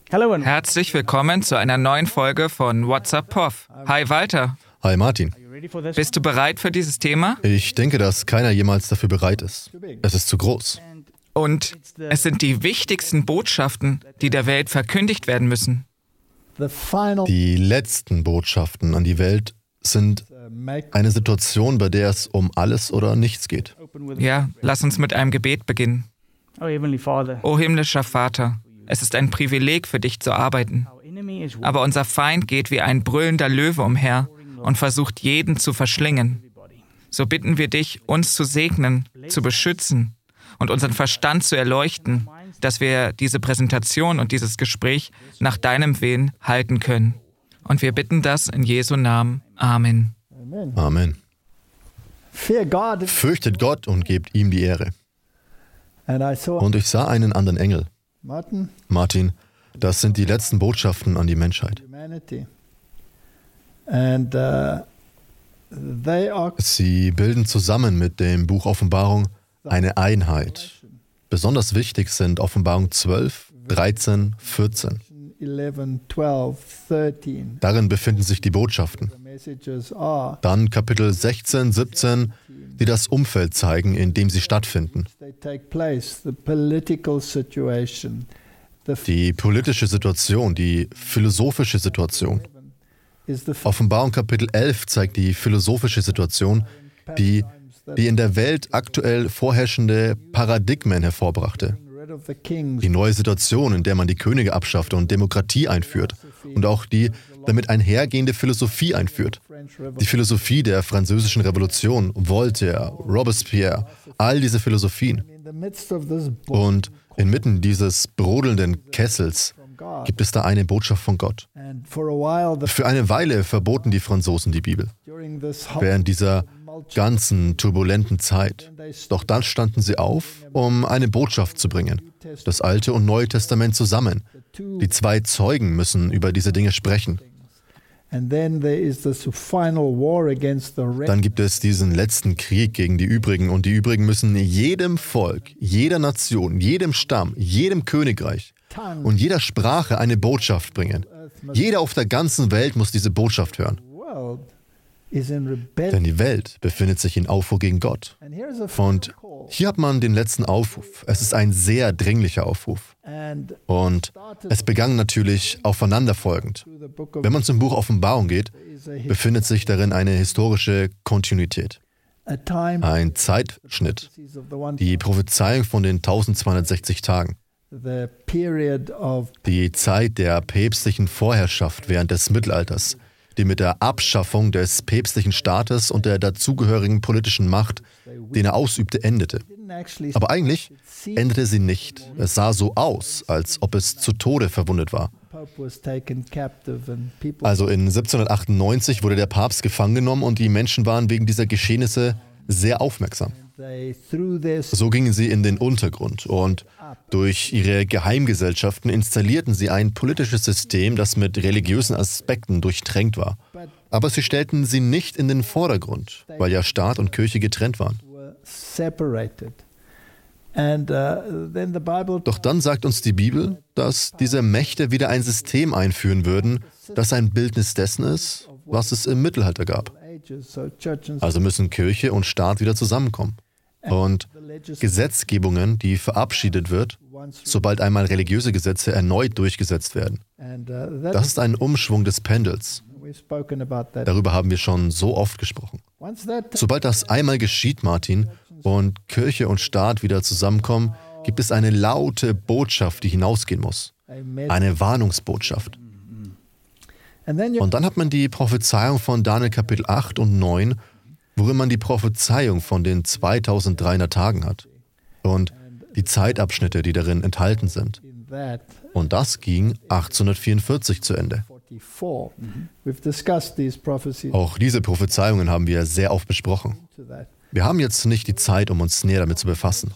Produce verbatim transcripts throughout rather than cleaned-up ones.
Herzlich willkommen zu einer neuen Folge von What's Up Prof. Hi Walter. Hi Martin. Bist du bereit für dieses Thema? Ich denke, dass keiner jemals dafür bereit ist. Es ist zu groß. Und es sind die wichtigsten Botschaften, die der Welt verkündigt werden müssen. Die letzten Botschaften an die Welt sind eine Situation, bei der es um alles oder nichts geht. Ja, lass uns mit einem Gebet beginnen. O himmlischer Vater, es ist ein Privileg für dich zu arbeiten. Aber unser Feind geht wie ein brüllender Löwe umher und versucht jeden zu verschlingen. So bitten wir dich, uns zu segnen, zu beschützen und unseren Verstand zu erleuchten, dass wir diese Präsentation und dieses Gespräch nach deinem Willen halten können. Und wir bitten das in Jesu Namen. Amen. Amen. Fürchtet Gott und gebt ihm die Ehre. Und ich sah einen anderen Engel. Martin, das sind die letzten Botschaften an die Menschheit. Sie bilden zusammen mit dem Buch Offenbarung eine Einheit. Besonders wichtig sind Offenbarung zwölf, dreizehn, vierzehn. Darin befinden sich die Botschaften. Dann Kapitel sechzehn, siebzehn, die das Umfeld zeigen, in dem sie stattfinden. Die politische Situation, die philosophische Situation. Offenbarung Kapitel elf zeigt die philosophische Situation, die die in der Welt aktuell vorherrschende Paradigmen hervorbrachte. Die neue Situation, in der man die Könige abschafft und Demokratie einführt und auch die damit einhergehende Philosophie einführt. Die Philosophie der Französischen Revolution, Voltaire, Robespierre, all diese Philosophien. Und inmitten dieses brodelnden Kessels gibt es da eine Botschaft von Gott. Für eine Weile verboten die Franzosen die Bibel, während dieser ganzen turbulenten Zeit. Doch dann standen sie auf, um eine Botschaft zu bringen. Das Alte und Neue Testament zusammen. Die zwei Zeugen müssen über diese Dinge sprechen. Dann gibt es diesen letzten Krieg gegen die übrigen und die übrigen müssen jedem Volk, jeder Nation, jedem Stamm, jedem Königreich und jeder Sprache eine Botschaft bringen. Jeder auf der ganzen Welt muss diese Botschaft hören. Denn die Welt befindet sich in Aufruhr gegen Gott. Und hier hat man den letzten Aufruf. Es ist ein sehr dringlicher Aufruf. Und es begann natürlich aufeinanderfolgend. Wenn man zum Buch Offenbarung geht, befindet sich darin eine historische Kontinuität. Ein Zeitschnitt. Die Prophezeiung von den eintausendzweihundertsechzig Tagen. Die Zeit der päpstlichen Vorherrschaft während des Mittelalters, die mit der Abschaffung des päpstlichen Staates und der dazugehörigen politischen Macht, den er ausübte, endete. Aber eigentlich endete sie nicht. Es sah so aus, als ob es zu Tode verwundet war. Also in siebzehnhundertachtundneunzig wurde der Papst gefangen genommen und die Menschen waren wegen dieser Geschehnisse sehr aufmerksam. So gingen sie in den Untergrund und durch ihre Geheimgesellschaften installierten sie ein politisches System, das mit religiösen Aspekten durchtränkt war. Aber sie stellten sie nicht in den Vordergrund, weil ja Staat und Kirche getrennt waren. Doch dann sagt uns die Bibel, dass diese Mächte wieder ein System einführen würden, das ein Bildnis dessen ist, was es im Mittelalter gab. Also müssen Kirche und Staat wieder zusammenkommen. Und Gesetzgebungen, die verabschiedet wird, sobald einmal religiöse Gesetze erneut durchgesetzt werden. Das ist ein Umschwung des Pendels. Darüber haben wir schon so oft gesprochen. Sobald das einmal geschieht, Martin, und Kirche und Staat wieder zusammenkommen, gibt es eine laute Botschaft, die hinausgehen muss. Eine Warnungsbotschaft. Und dann hat man die Prophezeiung von Daniel Kapitel acht und neun, worin man die Prophezeiung von den zweitausenddreihundert Tagen hat und die Zeitabschnitte, die darin enthalten sind. Und das ging achtzehnhundertvierundvierzig zu Ende. Auch diese Prophezeiungen haben wir sehr oft besprochen. Wir haben jetzt nicht die Zeit, um uns näher damit zu befassen.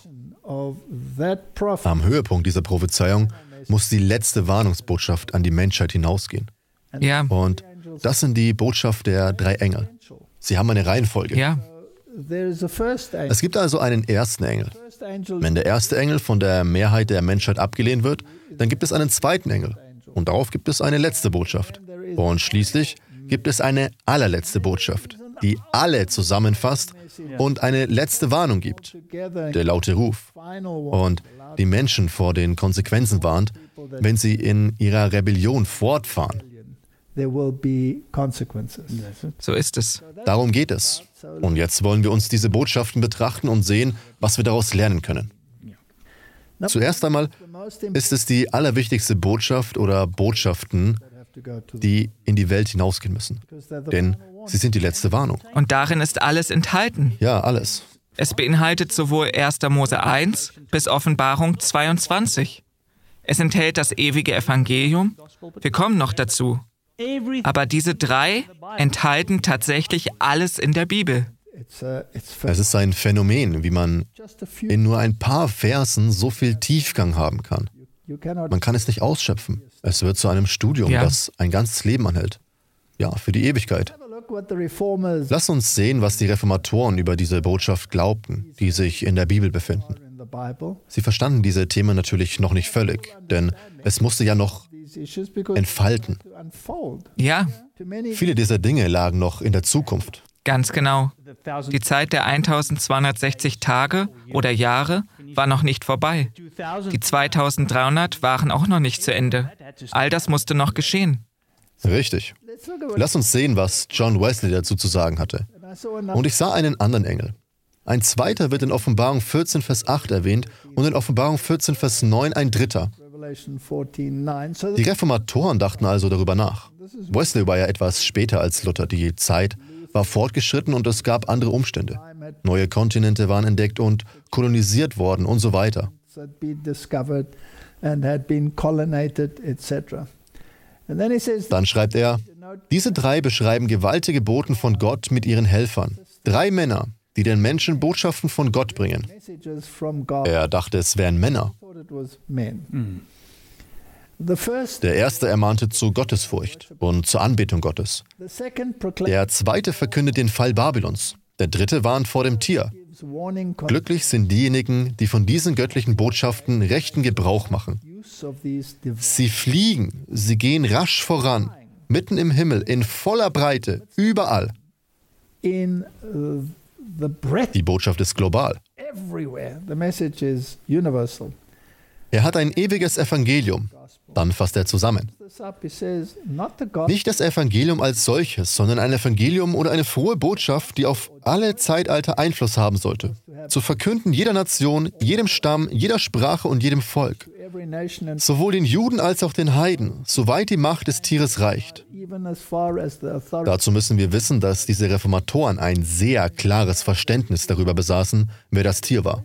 Am Höhepunkt dieser Prophezeiung muss die letzte Warnungsbotschaft an die Menschheit hinausgehen. Ja. Und das sind die Botschaft der drei Engel. Sie haben eine Reihenfolge. Ja. Es gibt also einen ersten Engel. Wenn der erste Engel von der Mehrheit der Menschheit abgelehnt wird, dann gibt es einen zweiten Engel. Und darauf gibt es eine letzte Botschaft. Und schließlich gibt es eine allerletzte Botschaft, die alle zusammenfasst und eine letzte Warnung gibt, der laute Ruf, und die Menschen vor den Konsequenzen warnt, wenn sie in ihrer Rebellion fortfahren. So ist es. Darum geht es. Und jetzt wollen wir uns diese Botschaften betrachten und sehen, was wir daraus lernen können. Zuerst einmal ist es die allerwichtigste Botschaft oder Botschaften, die in die Welt hinausgehen müssen. Denn sie sind die letzte Warnung. Und darin ist alles enthalten. Ja, alles. Es beinhaltet sowohl erster Mose eins bis Offenbarung zweiundzwanzig. Es enthält das ewige Evangelium. Wir kommen noch dazu. Aber diese drei enthalten tatsächlich alles in der Bibel. Es ist ein Phänomen, wie man in nur ein paar Versen so viel Tiefgang haben kann. Man kann es nicht ausschöpfen. Es wird zu einem Studium, Ja. das ein ganzes Leben anhält. Ja, für die Ewigkeit. Lass uns sehen, was die Reformatoren über diese Botschaft glaubten, die sich in der Bibel befinden. Sie verstanden diese Themen natürlich noch nicht völlig, denn es musste ja noch entfalten. Ja, Viele dieser Dinge lagen noch in der Zukunft. ganz genau. Die Zeit der eintausendzweihundertsechzig Tage oder Jahre war noch nicht vorbei. Die zweitausenddreihundert waren auch noch nicht zu Ende. All das musste noch geschehen. Richtig. Lass uns sehen, was John Wesley dazu zu sagen hatte. Und ich sah einen anderen Engel. Ein zweiter wird in Offenbarung vierzehn, Vers acht erwähnt und in Offenbarung vierzehn, Vers neun ein dritter. Die Reformatoren dachten also darüber nach. Wesley war ja etwas später als Luther. Die Zeit war fortgeschritten und es gab andere Umstände. Neue Kontinente waren entdeckt und kolonisiert worden und so weiter. Dann schreibt er, diese drei beschreiben gewaltige Boten von Gott mit ihren Helfern. Drei Männer, die den Menschen Botschaften von Gott bringen. Er dachte, es wären Männer. Der erste ermahnte zu Gottesfurcht und zur Anbetung Gottes. Der zweite verkündet den Fall Babylons. Der dritte warnt vor dem Tier. Glücklich sind diejenigen, die von diesen göttlichen Botschaften rechten Gebrauch machen. Sie fliegen, sie gehen rasch voran, mitten im Himmel, in voller Breite, überall. Die Botschaft ist global. Er hat ein ewiges Evangelium. Dann fasst er zusammen. Nicht das Evangelium als solches, sondern ein Evangelium oder eine frohe Botschaft, die auf alle Zeitalter Einfluss haben sollte. Zu verkünden jeder Nation, jedem Stamm, jeder Sprache und jedem Volk. Sowohl den Juden als auch den Heiden, soweit die Macht des Tieres reicht. Dazu müssen wir wissen, dass diese Reformatoren ein sehr klares Verständnis darüber besaßen, wer das Tier war.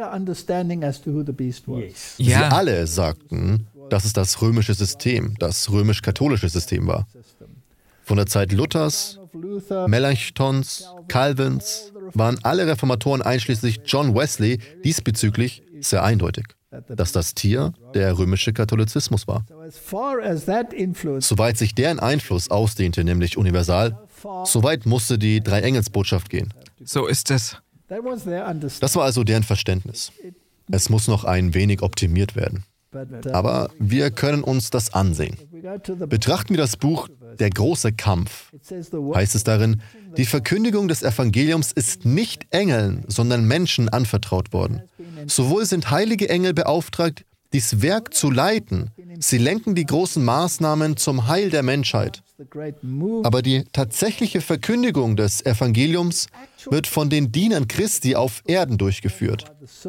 Sie Ja, alle sagten, dass es das römische System, das römisch-katholische System war. Von der Zeit Luthers, Melanchthons, Calvins waren alle Reformatoren einschließlich John Wesley diesbezüglich sehr eindeutig, dass das Tier der römische Katholizismus war. Soweit sich deren Einfluss ausdehnte, nämlich universal, soweit musste die Drei-Engels-Botschaft gehen. so ist es. Das war also deren Verständnis. Es muss noch ein wenig optimiert werden. Aber wir können uns das ansehen. Betrachten wir das Buch Der große Kampf. Heißt es darin, die Verkündigung des Evangeliums ist nicht Engeln, sondern Menschen anvertraut worden. Sowohl sind heilige Engel beauftragt, dies Werk zu leiten. Sie lenken die großen Maßnahmen zum Heil der Menschheit. Aber die tatsächliche Verkündigung des Evangeliums wird von den Dienern Christi auf Erden durchgeführt.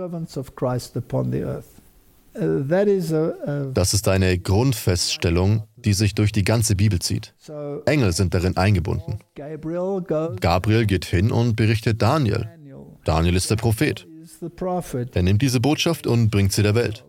Das ist eine Grundfeststellung, die sich durch die ganze Bibel zieht. Engel sind darin eingebunden. Gabriel geht hin und berichtet Daniel. Daniel ist der Prophet. Er nimmt diese Botschaft und bringt sie der Welt.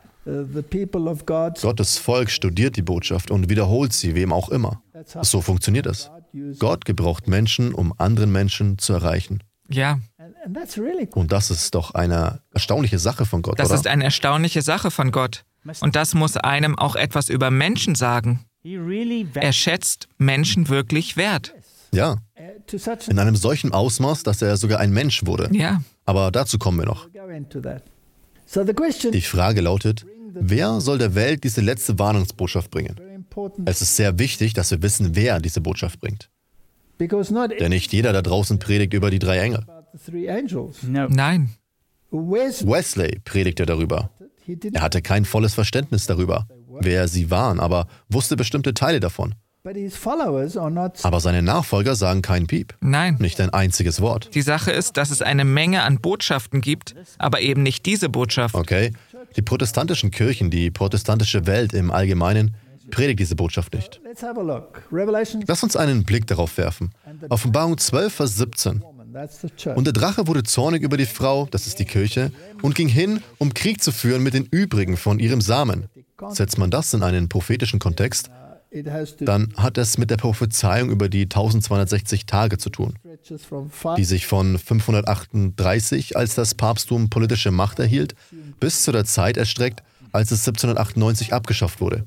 Gottes Volk studiert die Botschaft und wiederholt sie, wem auch immer. So funktioniert es. Gott gebraucht Menschen, um anderen Menschen zu erreichen. Ja, Und das ist doch eine erstaunliche Sache von Gott, das oder? ist eine erstaunliche Sache von Gott. Und das muss einem auch etwas über Menschen sagen. Er schätzt Menschen wirklich wert. Ja, in einem solchen Ausmaß, dass er sogar ein Mensch wurde. Ja, Aber dazu kommen wir noch. Die Frage lautet, Wer soll der Welt diese letzte Warnungsbotschaft bringen? Es ist sehr wichtig, dass wir wissen, wer diese Botschaft bringt. Denn nicht jeder da draußen predigt über die drei Engel. Nein. Wesley predigte darüber. Er hatte kein volles Verständnis darüber, wer sie waren, aber wusste bestimmte Teile davon. Aber seine Nachfolger sagen kein Piep. Nein. Nicht ein einziges Wort. Die Sache ist, dass es eine Menge an Botschaften gibt, aber eben nicht diese Botschaft. Okay, die protestantischen Kirchen, die protestantische Welt im Allgemeinen, predigt diese Botschaft nicht. Lass uns einen Blick darauf werfen. Offenbarung zwölf, Vers siebzehn. Und der Drache wurde zornig über die Frau, das ist die Kirche, und ging hin, um Krieg zu führen mit den übrigen von ihrem Samen. Setzt man das in einen prophetischen Kontext, dann hat es mit der Prophezeiung über die eintausendzweihundertsechzig Tage zu tun, die sich von fünfhundertachtunddreißig, als das Papsttum politische Macht erhielt, bis zu der Zeit erstreckt, als es siebzehnhundertachtundneunzig abgeschafft wurde.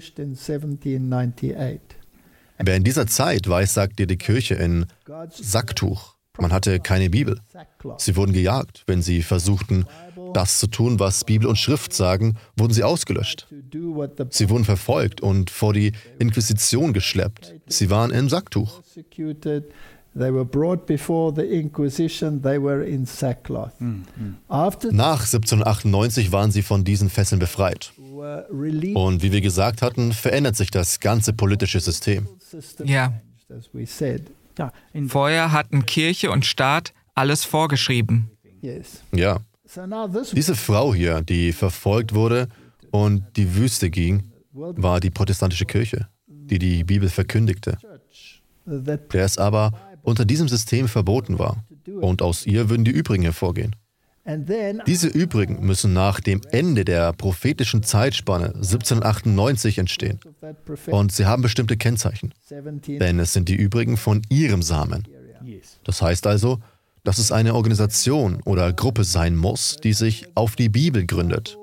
Wer in dieser Zeit weissagt dir die Kirche in Sacktuch. Man hatte keine Bibel. Sie wurden gejagt. Wenn sie versuchten, das zu tun, was Bibel und Schrift sagen, wurden sie ausgelöscht. Sie wurden verfolgt und vor die Inquisition geschleppt. Sie waren im Sacktuch. Nach siebzehnhundertachtundneunzig waren sie von diesen Fesseln befreit. Und wie wir gesagt hatten, verändert sich das ganze politische System. Ja. Vorher hatten Kirche und Staat alles vorgeschrieben. Ja. Diese Frau hier, die verfolgt wurde und die Wüste ging, war die protestantische Kirche, die die Bibel verkündigte, der es aber unter diesem System verboten war. Und aus ihr würden die übrigen hervorgehen. Diese übrigen müssen nach dem Ende der prophetischen Zeitspanne siebzehnhundertachtundneunzig entstehen. Und sie haben bestimmte Kennzeichen. Denn es sind die übrigen von ihrem Samen. Das heißt also, dass es eine Organisation oder Gruppe sein muss, die sich auf die Bibel gründet.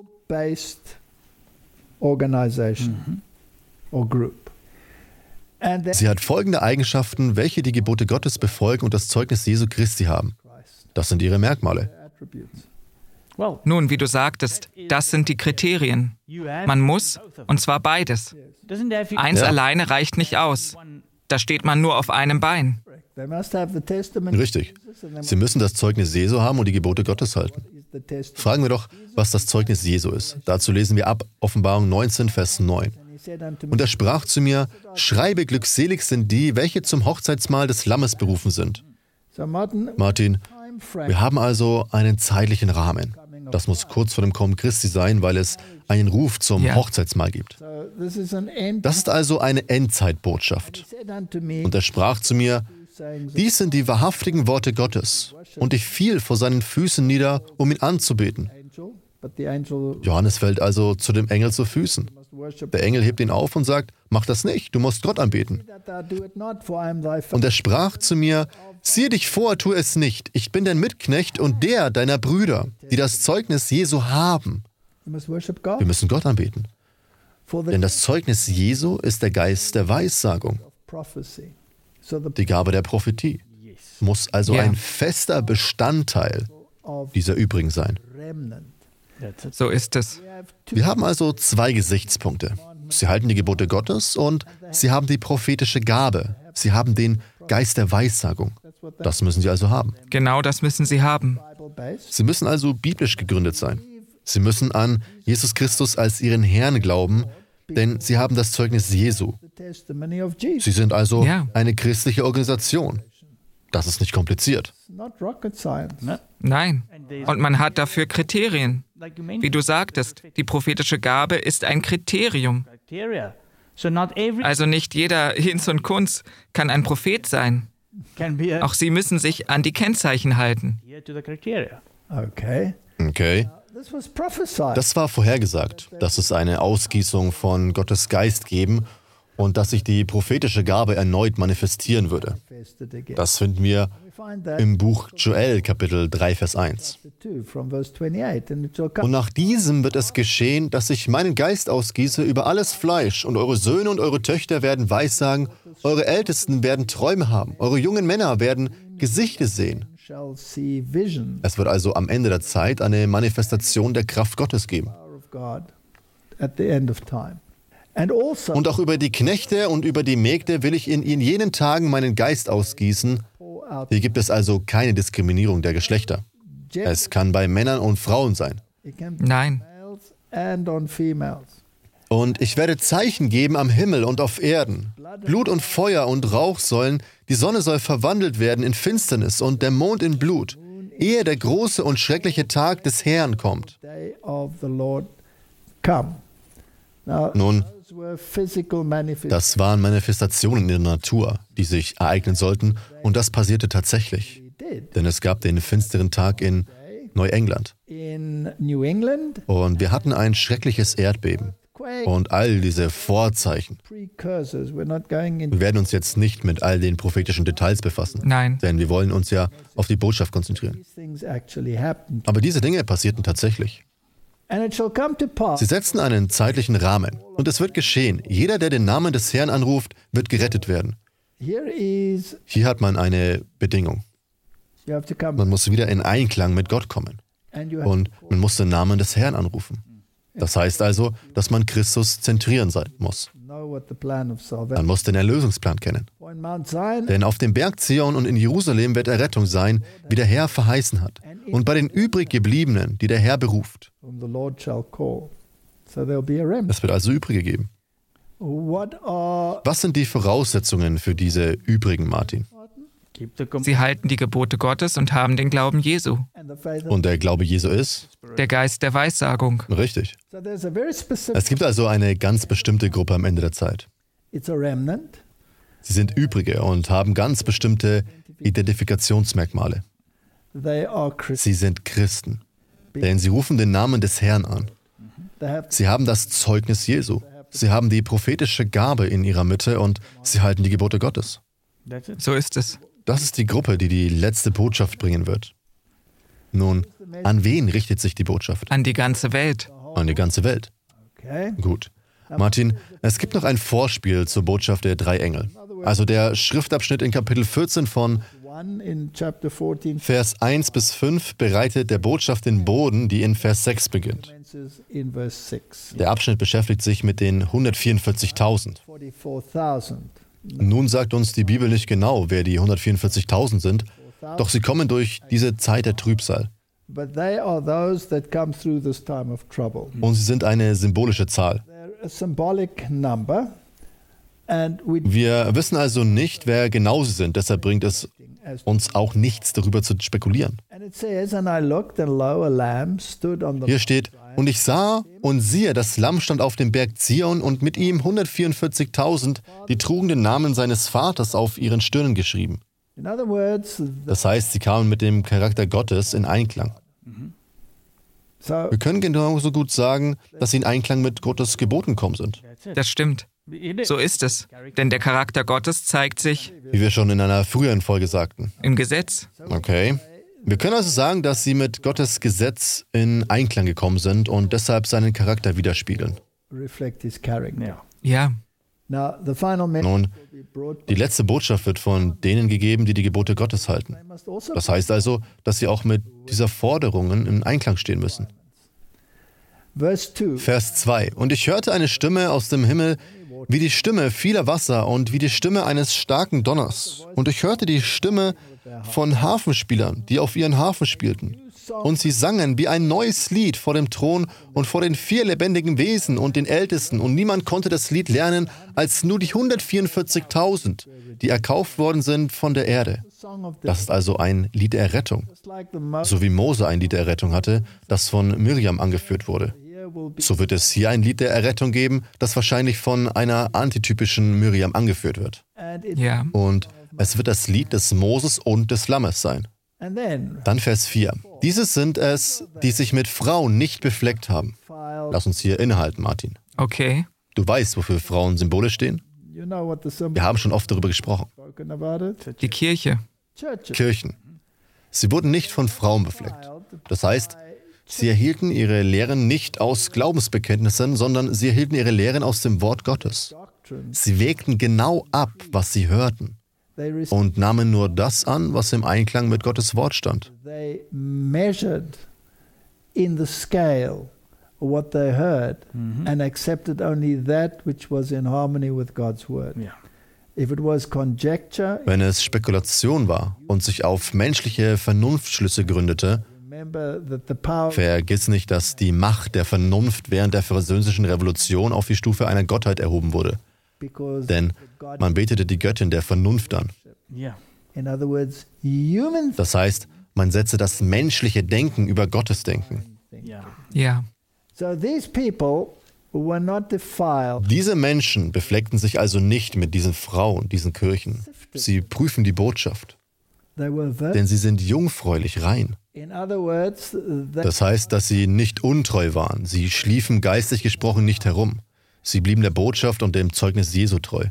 Sie hat folgende Eigenschaften, welche die Gebote Gottes befolgen und das Zeugnis Jesu Christi haben. Das sind ihre Merkmale. Nun, wie du sagtest, das sind die Kriterien. Man muss, und zwar beides. Eins Ja. alleine reicht nicht aus. Da steht man nur auf einem Bein. Richtig. Sie müssen das Zeugnis Jesu haben und die Gebote Gottes halten. Fragen wir doch, was das Zeugnis Jesu ist. Dazu lesen wir ab Offenbarung neunzehn, Vers neun. Und er sprach zu mir, schreibe, glückselig sind die, welche zum Hochzeitsmahl des Lammes berufen sind. Martin, wir haben also einen zeitlichen Rahmen. Das muss kurz vor dem Kommen Christi sein, weil es einen Ruf zum Ja. Hochzeitsmahl gibt. Das ist also eine Endzeitbotschaft. Und er sprach zu mir, dies sind die wahrhaftigen Worte Gottes. Und ich fiel vor seinen Füßen nieder, um ihn anzubeten. Johannes fällt also zu dem Engel zu Füßen. Der Engel hebt ihn auf und sagt, mach das nicht, du musst Gott anbeten. Und er sprach zu mir, siehe dich vor, tu es nicht. Ich bin dein Mitknecht und der deiner Brüder, die das Zeugnis Jesu haben. Wir müssen Gott anbeten. Denn das Zeugnis Jesu ist der Geist der Weissagung. Die Gabe der Prophetie muss also Ja. ein fester Bestandteil dieser übrigen sein. So ist es. Wir haben also zwei Gesichtspunkte. Sie halten die Gebote Gottes und sie haben die prophetische Gabe. Sie haben den Geist der Weissagung. Das müssen sie also haben. Genau das müssen sie haben. Sie müssen also biblisch gegründet sein. Sie müssen an Jesus Christus als ihren Herrn glauben, denn sie haben das Zeugnis Jesu. Sie sind also Ja. eine christliche Organisation. Das ist nicht kompliziert. Nein. Und man hat dafür Kriterien. Wie du sagtest, die prophetische Gabe ist ein Kriterium. Also nicht jeder Hinz und Kunz kann ein Prophet sein. Auch sie müssen sich an die Kennzeichen halten. Okay. Das war vorhergesagt, dass es eine Ausgießung von Gottes Geist geben und dass sich die prophetische Gabe erneut manifestieren würde. Das finden wir im Buch Joel, Kapitel drei, Vers eins. Und nach diesem wird es geschehen, dass ich meinen Geist ausgieße über alles Fleisch, und eure Söhne und eure Töchter werden Weissagen, eure Ältesten werden Träume haben, eure jungen Männer werden Gesichter sehen. Es wird also am Ende der Zeit eine Manifestation der Kraft Gottes geben. Und auch über die Knechte und über die Mägde will ich in, in jenen Tagen meinen Geist ausgießen. Hier gibt es also keine Diskriminierung der Geschlechter. Es kann bei Männern und Frauen sein. Nein. Und ich werde Zeichen geben am Himmel und auf Erden. Blut und Feuer und Rauch sollen, die Sonne soll verwandelt werden in Finsternis und der Mond in Blut, ehe der große und schreckliche Tag des Herrn kommt. Nun, das waren Manifestationen in der Natur, die sich ereignen sollten, und das passierte tatsächlich. Denn es gab den finsteren Tag in Neuengland. Und wir hatten ein schreckliches Erdbeben. Und all diese Vorzeichen. Wir werden uns jetzt nicht mit all den prophetischen Details befassen. Nein. Denn wir wollen uns ja auf die Botschaft konzentrieren. Aber diese Dinge passierten tatsächlich. Sie setzen einen zeitlichen Rahmen. Und es wird geschehen. Jeder, der den Namen des Herrn anruft, wird gerettet werden. Hier hat man eine Bedingung. Man muss wieder in Einklang mit Gott kommen. Und man muss den Namen des Herrn anrufen. Das heißt also, dass man Christus zentrieren sein muss. Man muss den Erlösungsplan kennen. Denn auf dem Berg Zion und in Jerusalem wird Errettung sein, wie der Herr verheißen hat. Und bei den übrig Gebliebenen, die der Herr beruft. Es wird also Übrige geben. Was sind die Voraussetzungen für diese Übrigen, Martin? Sie halten die Gebote Gottes und haben den Glauben Jesu. Und der Glaube Jesu ist? Der Geist der Weissagung. Richtig. Es gibt also eine ganz bestimmte Gruppe am Ende der Zeit. Sie sind Übrige und haben ganz bestimmte Identifikationsmerkmale. Sie sind Christen, denn sie rufen den Namen des Herrn an. Sie haben das Zeugnis Jesu. Sie haben die prophetische Gabe in ihrer Mitte und sie halten die Gebote Gottes. So ist es. Das ist die Gruppe, die die letzte Botschaft bringen wird. Nun, an wen richtet sich die Botschaft? An die ganze Welt. An die ganze Welt. Gut. Martin, es gibt noch ein Vorspiel zur Botschaft der drei Engel. Also der Schriftabschnitt in Kapitel vierzehn von Vers eins bis fünf bereitet der Botschaft den Boden, die in Vers sechs beginnt. Der Abschnitt beschäftigt sich mit den hundertvierundvierzigtausend. Nun sagt uns die Bibel nicht genau, wer die hundertvierundvierzigtausend sind, doch sie kommen durch diese Zeit der Trübsal. Und sie sind eine symbolische Zahl. Wir wissen also nicht, wer genau sie sind, deshalb bringt es uns auch nichts darüber zu spekulieren. Hier steht, und ich sah und siehe, das Lamm stand auf dem Berg Zion und mit ihm hundertvierundvierzigtausend, die trugen den Namen seines Vaters auf ihren Stirnen geschrieben. Das heißt, sie kamen mit dem Charakter Gottes in Einklang. Wir können genauso gut sagen, dass sie in Einklang mit Gottes Geboten gekommen sind. Das stimmt. So ist es. Denn der Charakter Gottes zeigt sich, wie wir schon in einer früheren Folge sagten, im Gesetz. Okay. Wir können also sagen, dass sie mit Gottes Gesetz in Einklang gekommen sind und deshalb seinen Charakter widerspiegeln. Ja. Nun, die letzte Botschaft wird von denen gegeben, die die Gebote Gottes halten. Das heißt also, dass sie auch mit dieser Forderungen in Einklang stehen müssen. Vers zwei. Und ich hörte eine Stimme aus dem Himmel, wie die Stimme vieler Wasser und wie die Stimme eines starken Donners. Und ich hörte die Stimme von Harfenspielern, die auf ihren Harfen spielten. Und sie sangen wie ein neues Lied vor dem Thron und vor den vier lebendigen Wesen und den Ältesten. Und niemand konnte das Lied lernen, als nur die hundertvierundvierzigtausend, die erkauft worden sind von der Erde. Das ist also ein Lied der Errettung. So wie Mose ein Lied der Errettung hatte, das von Miriam angeführt wurde. So wird es hier ein Lied der Errettung geben, das wahrscheinlich von einer antitypischen Miriam angeführt wird. Ja. Und es wird das Lied des Moses und des Lammes sein. Dann Vers vier. Diese sind es, die sich mit Frauen nicht befleckt haben. Lass uns hier innehalten, Martin. Okay. Du weißt, wofür Frauen Symbole stehen? Wir haben schon oft darüber gesprochen. Die Kirche. Kirchen. Sie wurden nicht von Frauen befleckt. Das heißt, sie erhielten ihre Lehren nicht aus Glaubensbekenntnissen, sondern sie erhielten ihre Lehren aus dem Wort Gottes. Sie wägten genau ab, was sie hörten, und nahmen nur das an, was im Einklang mit Gottes Wort stand. what they heard mm-hmm. and accepted only that which was in harmony with God's word. Yeah. If it was conjecture, wenn es Spekulation war und sich auf menschliche Vernunftschlüsse gründete, vergiss nicht, dass die Macht der Vernunft während der Französischen Revolution auf die Stufe einer Gottheit erhoben wurde. Denn man betete die Göttin der Vernunft an. Das heißt, man setze das menschliche Denken über Gottes Denken. Ja. Diese Menschen befleckten sich also nicht mit diesen Frauen, diesen Kirchen. Sie prüfen die Botschaft. Denn sie sind jungfräulich rein. Das heißt, dass sie nicht untreu waren. Sie schliefen geistig gesprochen nicht herum. Sie blieben der Botschaft und dem Zeugnis Jesu treu.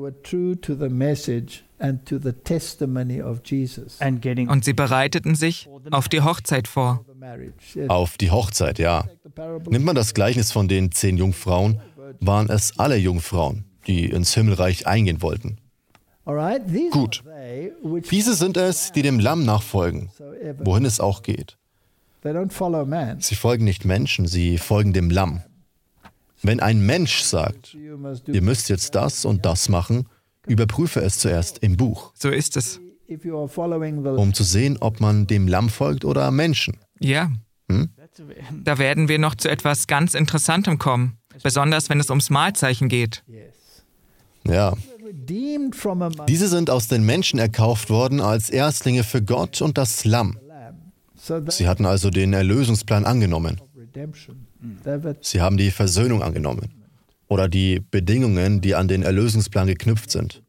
Und sie bereiteten sich auf die Hochzeit vor. Auf die Hochzeit, ja. Nimmt man das Gleichnis von den zehn Jungfrauen, waren es alle Jungfrauen, die ins Himmelreich eingehen wollten. Gut, diese sind es, die dem Lamm nachfolgen, wohin es auch geht. Sie folgen nicht Menschen, sie folgen dem Lamm. Wenn ein Mensch sagt, ihr müsst jetzt das und das machen, überprüfe es zuerst im Buch. So ist es. Um zu sehen, ob man dem Lamm folgt oder Menschen. Ja. Hm? Da werden wir noch zu etwas ganz Interessantem kommen, besonders wenn es ums Mahlzeichen geht. Ja. Diese sind aus den Menschen erkauft worden als Erstlinge für Gott und das Lamm. Sie hatten also den Erlösungsplan angenommen. Sie haben die Versöhnung angenommen. Oder die Bedingungen, die an den Erlösungsplan geknüpft sind.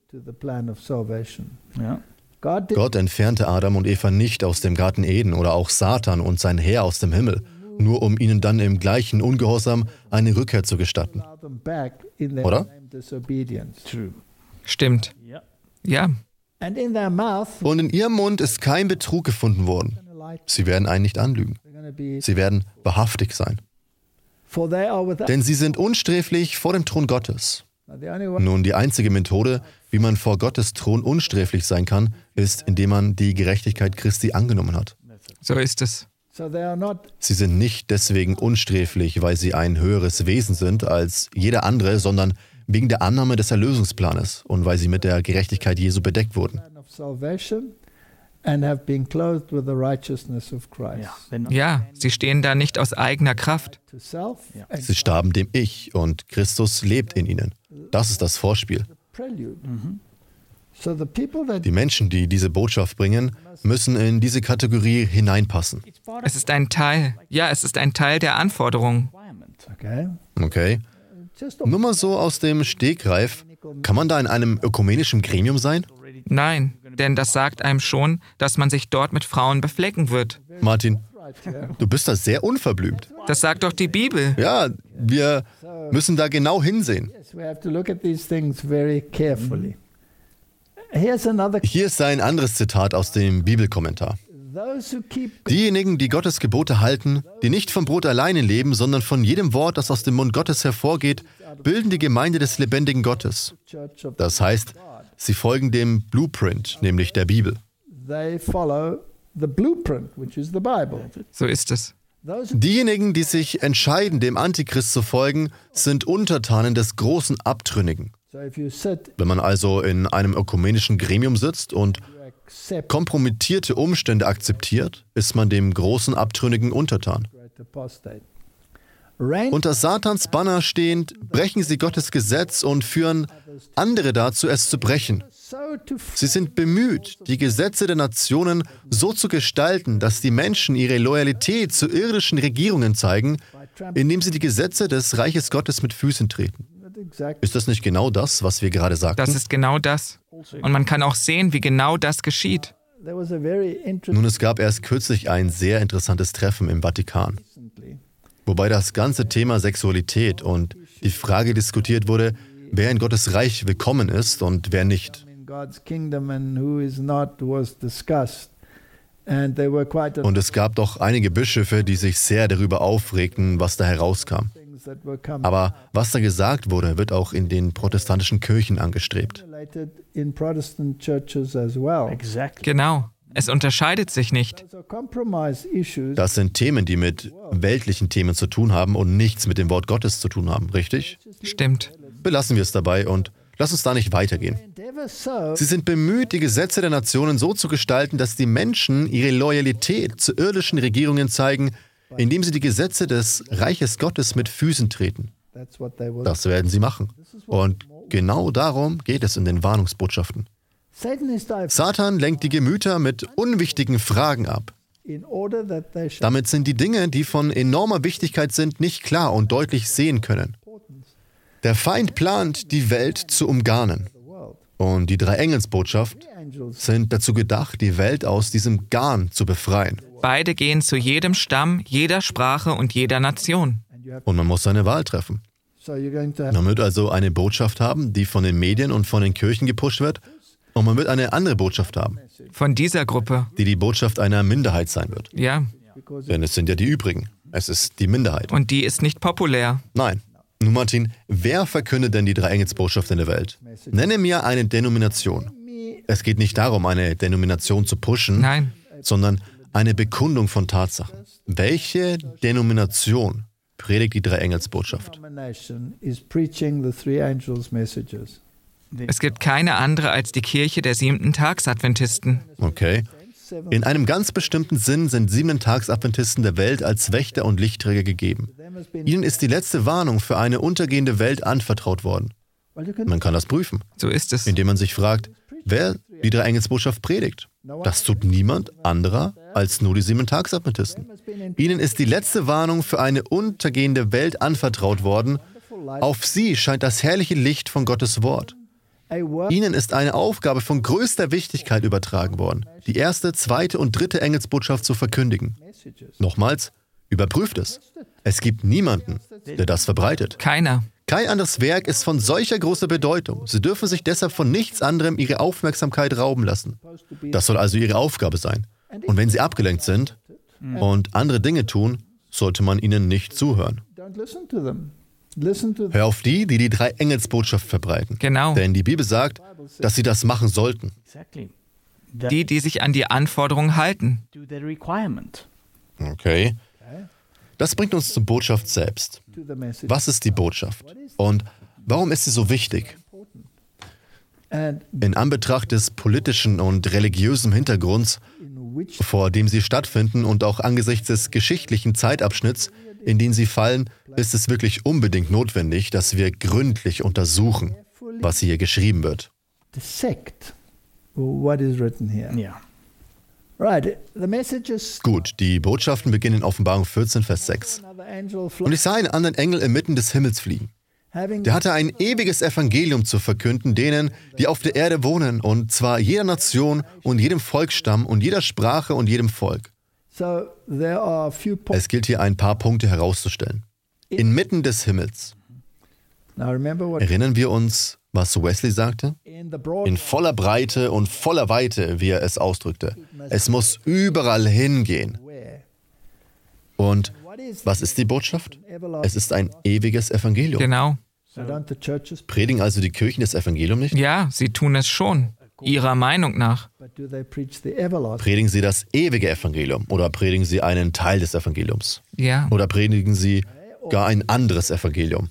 Gott entfernte Adam und Eva nicht aus dem Garten Eden oder auch Satan und sein Heer aus dem Himmel, nur um ihnen dann im gleichen Ungehorsam eine Rückkehr zu gestatten. Oder? Stimmt. Ja. Und in ihrem Mund ist kein Betrug gefunden worden. Sie werden einen nicht anlügen. Sie werden wahrhaftig sein. Denn sie sind unsträflich vor dem Thron Gottes. Nun, die einzige Methode, wie man vor Gottes Thron unsträflich sein kann, ist, indem man die Gerechtigkeit Christi angenommen hat. So ist es. Sie sind nicht deswegen unsträflich, weil sie ein höheres Wesen sind als jeder andere, sondern wegen der Annahme des Erlösungsplanes und weil sie mit der Gerechtigkeit Jesu bedeckt wurden. Ja, sie stehen da nicht aus eigener Kraft. Sie starben dem Ich und Christus lebt in ihnen. Das ist das Vorspiel. Die Menschen, die diese Botschaft bringen, müssen in diese Kategorie hineinpassen. Es ist ein Teil, ja, es ist ein Teil der Anforderungen. Okay. Nur mal so aus dem Stegreif, kann man da in einem ökumenischen Gremium sein? Nein, denn das sagt einem schon, dass man sich dort mit Frauen beflecken wird. Martin, du bist da sehr unverblümt. Das sagt doch die Bibel. Ja, wir müssen da genau hinsehen. Hier ist ein anderes Zitat aus dem Bibelkommentar. Diejenigen, die Gottes Gebote halten, die nicht vom Brot alleine leben, sondern von jedem Wort, das aus dem Mund Gottes hervorgeht, bilden die Gemeinde des lebendigen Gottes. Das heißt, sie folgen dem Blueprint, nämlich der Bibel. So ist es. Diejenigen, die sich entscheiden, dem Antichrist zu folgen, sind Untertanen des großen Abtrünnigen. Wenn man also in einem ökumenischen Gremium sitzt und kompromittierte Umstände akzeptiert, ist man dem großen Abtrünnigen untertan. Unter Satans Banner stehend, brechen sie Gottes Gesetz und führen andere dazu, es zu brechen. Sie sind bemüht, die Gesetze der Nationen so zu gestalten, dass die Menschen ihre Loyalität zu irdischen Regierungen zeigen, indem sie die Gesetze des Reiches Gottes mit Füßen treten. Ist das nicht genau das, was wir gerade sagten? Das ist genau das. Und man kann auch sehen, wie genau das geschieht. Nun, es gab erst kürzlich ein sehr interessantes Treffen im Vatikan, wobei das ganze Thema Sexualität und die Frage diskutiert wurde, wer in Gottes Reich willkommen ist und wer nicht. Und es gab doch einige Bischöfe, die sich sehr darüber aufregten, was da herauskam. Aber was da gesagt wurde, wird auch in den protestantischen Kirchen angestrebt. Genau. Es unterscheidet sich nicht. Das sind Themen, die mit weltlichen Themen zu tun haben und nichts mit dem Wort Gottes zu tun haben, richtig? Stimmt. Belassen wir es dabei und lass uns da nicht weitergehen. Sie sind bemüht, die Gesetze der Nationen so zu gestalten, dass die Menschen ihre Loyalität zu irdischen Regierungen zeigen, indem sie die Gesetze des Reiches Gottes mit Füßen treten. Das werden sie machen. Und genau darum geht es in den Warnungsbotschaften. Satan lenkt die Gemüter mit unwichtigen Fragen ab. Damit sind die Dinge, die von enormer Wichtigkeit sind, nicht klar und deutlich sehen können. Der Feind plant, die Welt zu umgarnen. Und die drei Engelsbotschaft sind dazu gedacht, die Welt aus diesem Garn zu befreien. Beide gehen zu jedem Stamm, jeder Sprache und jeder Nation. Und man muss seine Wahl treffen. Man wird also eine Botschaft haben, die von den Medien und von den Kirchen gepusht wird. Und man wird eine andere Botschaft haben. Von dieser Gruppe. Die die Botschaft einer Minderheit sein wird. Ja. Denn es sind ja die übrigen. Es ist die Minderheit. Und die ist nicht populär. Nein. Nun Martin, wer verkündet denn die drei Engelsbotschaft in der Welt? Nenne mir eine Denomination. Es geht nicht darum, eine Denomination zu pushen, Nein. sondern eine Bekundung von Tatsachen. Welche Denomination predigt die drei Engelsbotschaft? Es gibt keine andere als die Kirche der siebenten Tagsadventisten. Okay. In einem ganz bestimmten Sinn sind siebenten Tagsadventisten der Welt als Wächter und Lichtträger gegeben. Ihnen ist die letzte Warnung für eine untergehende Welt anvertraut worden. Man kann das prüfen. So ist es. Indem man sich fragt, wer die drei Engelsbotschaft predigt. Das tut niemand anderer als nur die siebenten Tagsadventisten. Ihnen ist die letzte Warnung für eine untergehende Welt anvertraut worden. Auf sie scheint das herrliche Licht von Gottes Wort. Ihnen ist eine Aufgabe von größter Wichtigkeit übertragen worden, die erste, zweite und dritte Engelsbotschaft zu verkündigen. Nochmals, überprüft es. Es gibt niemanden, der das verbreitet. Keiner. Kein anderes Werk ist von solcher großer Bedeutung. Sie dürfen sich deshalb von nichts anderem ihre Aufmerksamkeit rauben lassen. Das soll also ihre Aufgabe sein. Und wenn sie abgelenkt sind und andere Dinge tun, sollte man ihnen nicht zuhören. Hör auf die, die die drei Engelsbotschaft verbreiten. Genau. Denn die Bibel sagt, dass sie das machen sollten. Die, die sich an die Anforderungen halten. Okay. Das bringt uns zur Botschaft selbst. Was ist die Botschaft? Und warum ist sie so wichtig? In Anbetracht des politischen und religiösen Hintergrunds, vor dem sie stattfinden und auch angesichts des geschichtlichen Zeitabschnitts, in den sie fallen, ist es wirklich unbedingt notwendig, dass wir gründlich untersuchen, was hier geschrieben wird. Gut, die Botschaften beginnen in Offenbarung vierzehn, Vers sechs. Und ich sah einen anderen Engel inmitten des Himmels fliegen. Der hatte ein ewiges Evangelium zu verkünden, denen, die auf der Erde wohnen, und zwar jeder Nation und jedem Volksstamm und jeder Sprache und jedem Volk. Es gilt hier ein paar Punkte herauszustellen. Inmitten des Himmels. Erinnern wir uns, was Wesley sagte? In voller Breite und voller Weite, wie er es ausdrückte. Es muss überall hingehen. Und was ist die Botschaft? Es ist ein ewiges Evangelium. Genau. Predigen also die Kirchen das Evangelium nicht? Ja, sie tun es schon. Ihrer Meinung nach. Predigen sie das ewige Evangelium oder predigen sie einen Teil des Evangeliums? Ja. Oder predigen sie gar ein anderes Evangelium?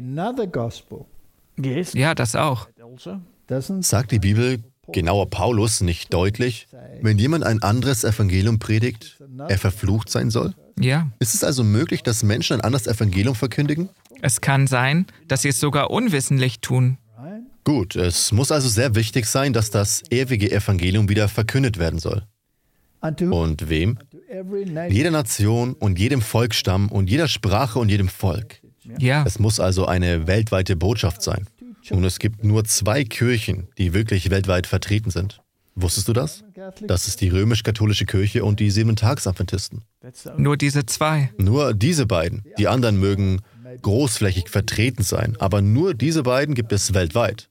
Ja, das auch. Sagt die Bibel, genauer Paulus, nicht deutlich, wenn jemand ein anderes Evangelium predigt, er verflucht sein soll? Ja. Ist es also möglich, dass Menschen ein anderes Evangelium verkündigen? Es kann sein, dass sie es sogar unwissentlich tun. Gut, es muss also sehr wichtig sein, dass das ewige Evangelium wieder verkündet werden soll. Und wem? Jeder Nation und jedem Volksstamm und jeder Sprache und jedem Volk. Ja. Es muss also eine weltweite Botschaft sein. Und es gibt nur zwei Kirchen, die wirklich weltweit vertreten sind. Wusstest du das? Das ist die römisch-katholische Kirche und die Siebenten-Tagsadventisten. Nur diese zwei. Nur diese beiden. Die anderen mögen großflächig vertreten sein, aber nur diese beiden gibt es weltweit.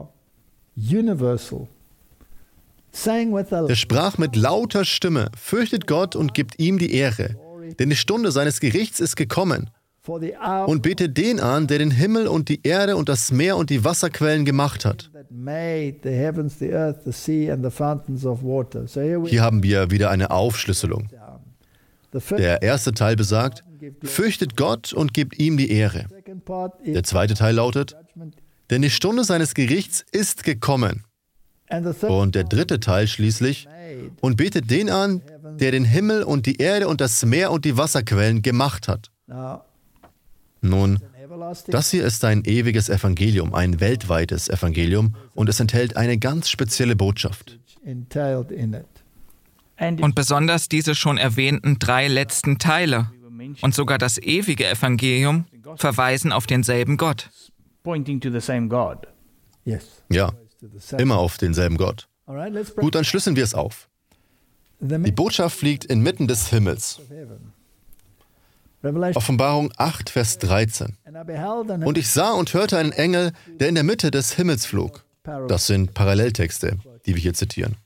Er sprach mit lauter Stimme, fürchtet Gott und gibt ihm die Ehre, denn die Stunde seines Gerichts ist gekommen. und bete den an, der den Himmel und die Erde und das Meer und die Wasserquellen gemacht hat. Hier haben wir wieder eine Aufschlüsselung. Der erste Teil besagt, fürchtet Gott und gebt ihm die Ehre. Der zweite Teil lautet, denn die Stunde seines Gerichts ist gekommen. Und der dritte Teil schließlich, und betet den an, der den Himmel und die Erde und das Meer und die Wasserquellen gemacht hat. Nun, das hier ist ein ewiges Evangelium, ein weltweites Evangelium, und es enthält eine ganz spezielle Botschaft. Und besonders diese schon erwähnten drei letzten Teile und sogar das ewige Evangelium verweisen auf denselben Gott. Ja, immer auf denselben Gott. Gut, dann schlüsseln wir es auf. Die Botschaft liegt inmitten des Himmels. Offenbarung acht, Vers dreizehn. Und ich sah und hörte einen Engel, der in der Mitte des Himmels flog. Das sind Paralleltexte, die wir hier zitieren.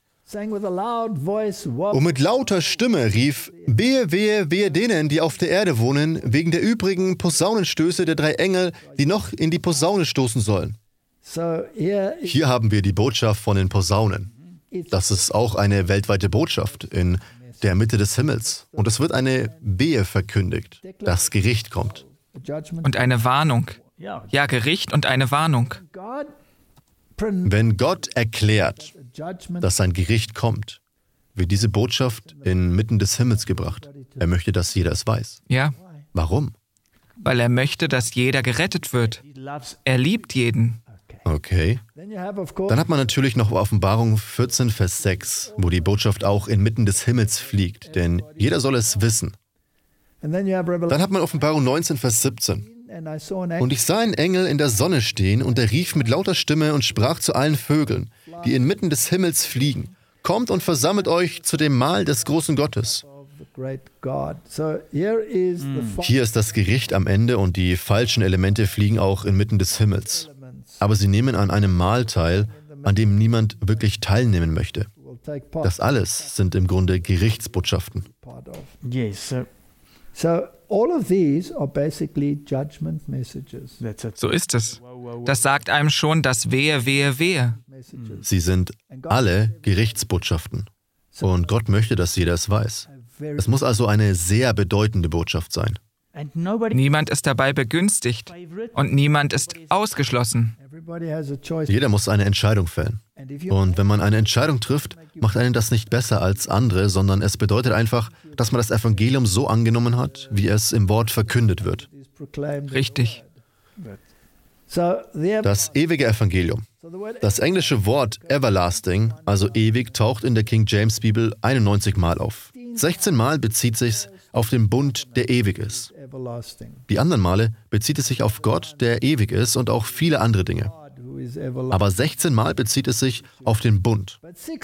Und mit lauter Stimme rief, wehe, wehe, wehe denen, die auf der Erde wohnen, wegen der übrigen Posaunenstöße der drei Engel, die noch in die Posaune stoßen sollen. Hier haben wir die Botschaft von den Posaunen. Das ist auch eine weltweite Botschaft in der Mitte des Himmels. Und es wird eine Wehe verkündigt. Das Gericht kommt. Und eine Warnung. Ja, Gericht und eine Warnung. Wenn Gott erklärt, dass sein Gericht kommt, wird diese Botschaft inmitten des Himmels gebracht. Er möchte, dass jeder es weiß. Ja. Warum? Weil er möchte, dass jeder gerettet wird. Er liebt jeden. Okay. Dann hat man natürlich noch Offenbarung vierzehn, Vers sechs, wo die Botschaft auch inmitten des Himmels fliegt, denn jeder soll es wissen. Dann hat man Offenbarung neunzehn, Vers siebzehn. Und ich sah einen Engel in der Sonne stehen, und er rief mit lauter Stimme und sprach zu allen Vögeln, die inmitten des Himmels fliegen: Kommt und versammelt euch zu dem Mahl des großen Gottes. Hier ist das Gericht am Ende, und die falschen Elemente fliegen auch inmitten des Himmels. Aber sie nehmen an einem Mahl teil, an dem niemand wirklich teilnehmen möchte. Das alles sind im Grunde Gerichtsbotschaften. So ist es. Das sagt einem schon das Wehe, Wehe, Wehe. Sie sind alle Gerichtsbotschaften. Und Gott möchte, dass jeder es weiß. Es muss also eine sehr bedeutende Botschaft sein. Niemand ist dabei begünstigt und niemand ist ausgeschlossen. Jeder muss eine Entscheidung fällen. Und wenn man eine Entscheidung trifft, macht einen das nicht besser als andere, sondern es bedeutet einfach, dass man das Evangelium so angenommen hat, wie es im Wort verkündet wird. Richtig. Das ewige Evangelium. Das englische Wort everlasting, also ewig, taucht in der King James Bibel einundneunzig Mal auf. sechzehn Mal bezieht sich auf den Bund, der ewig ist. Die anderen Male bezieht es sich auf Gott, der ewig ist, und auch viele andere Dinge. Aber sechzehn Mal bezieht es sich auf den Bund.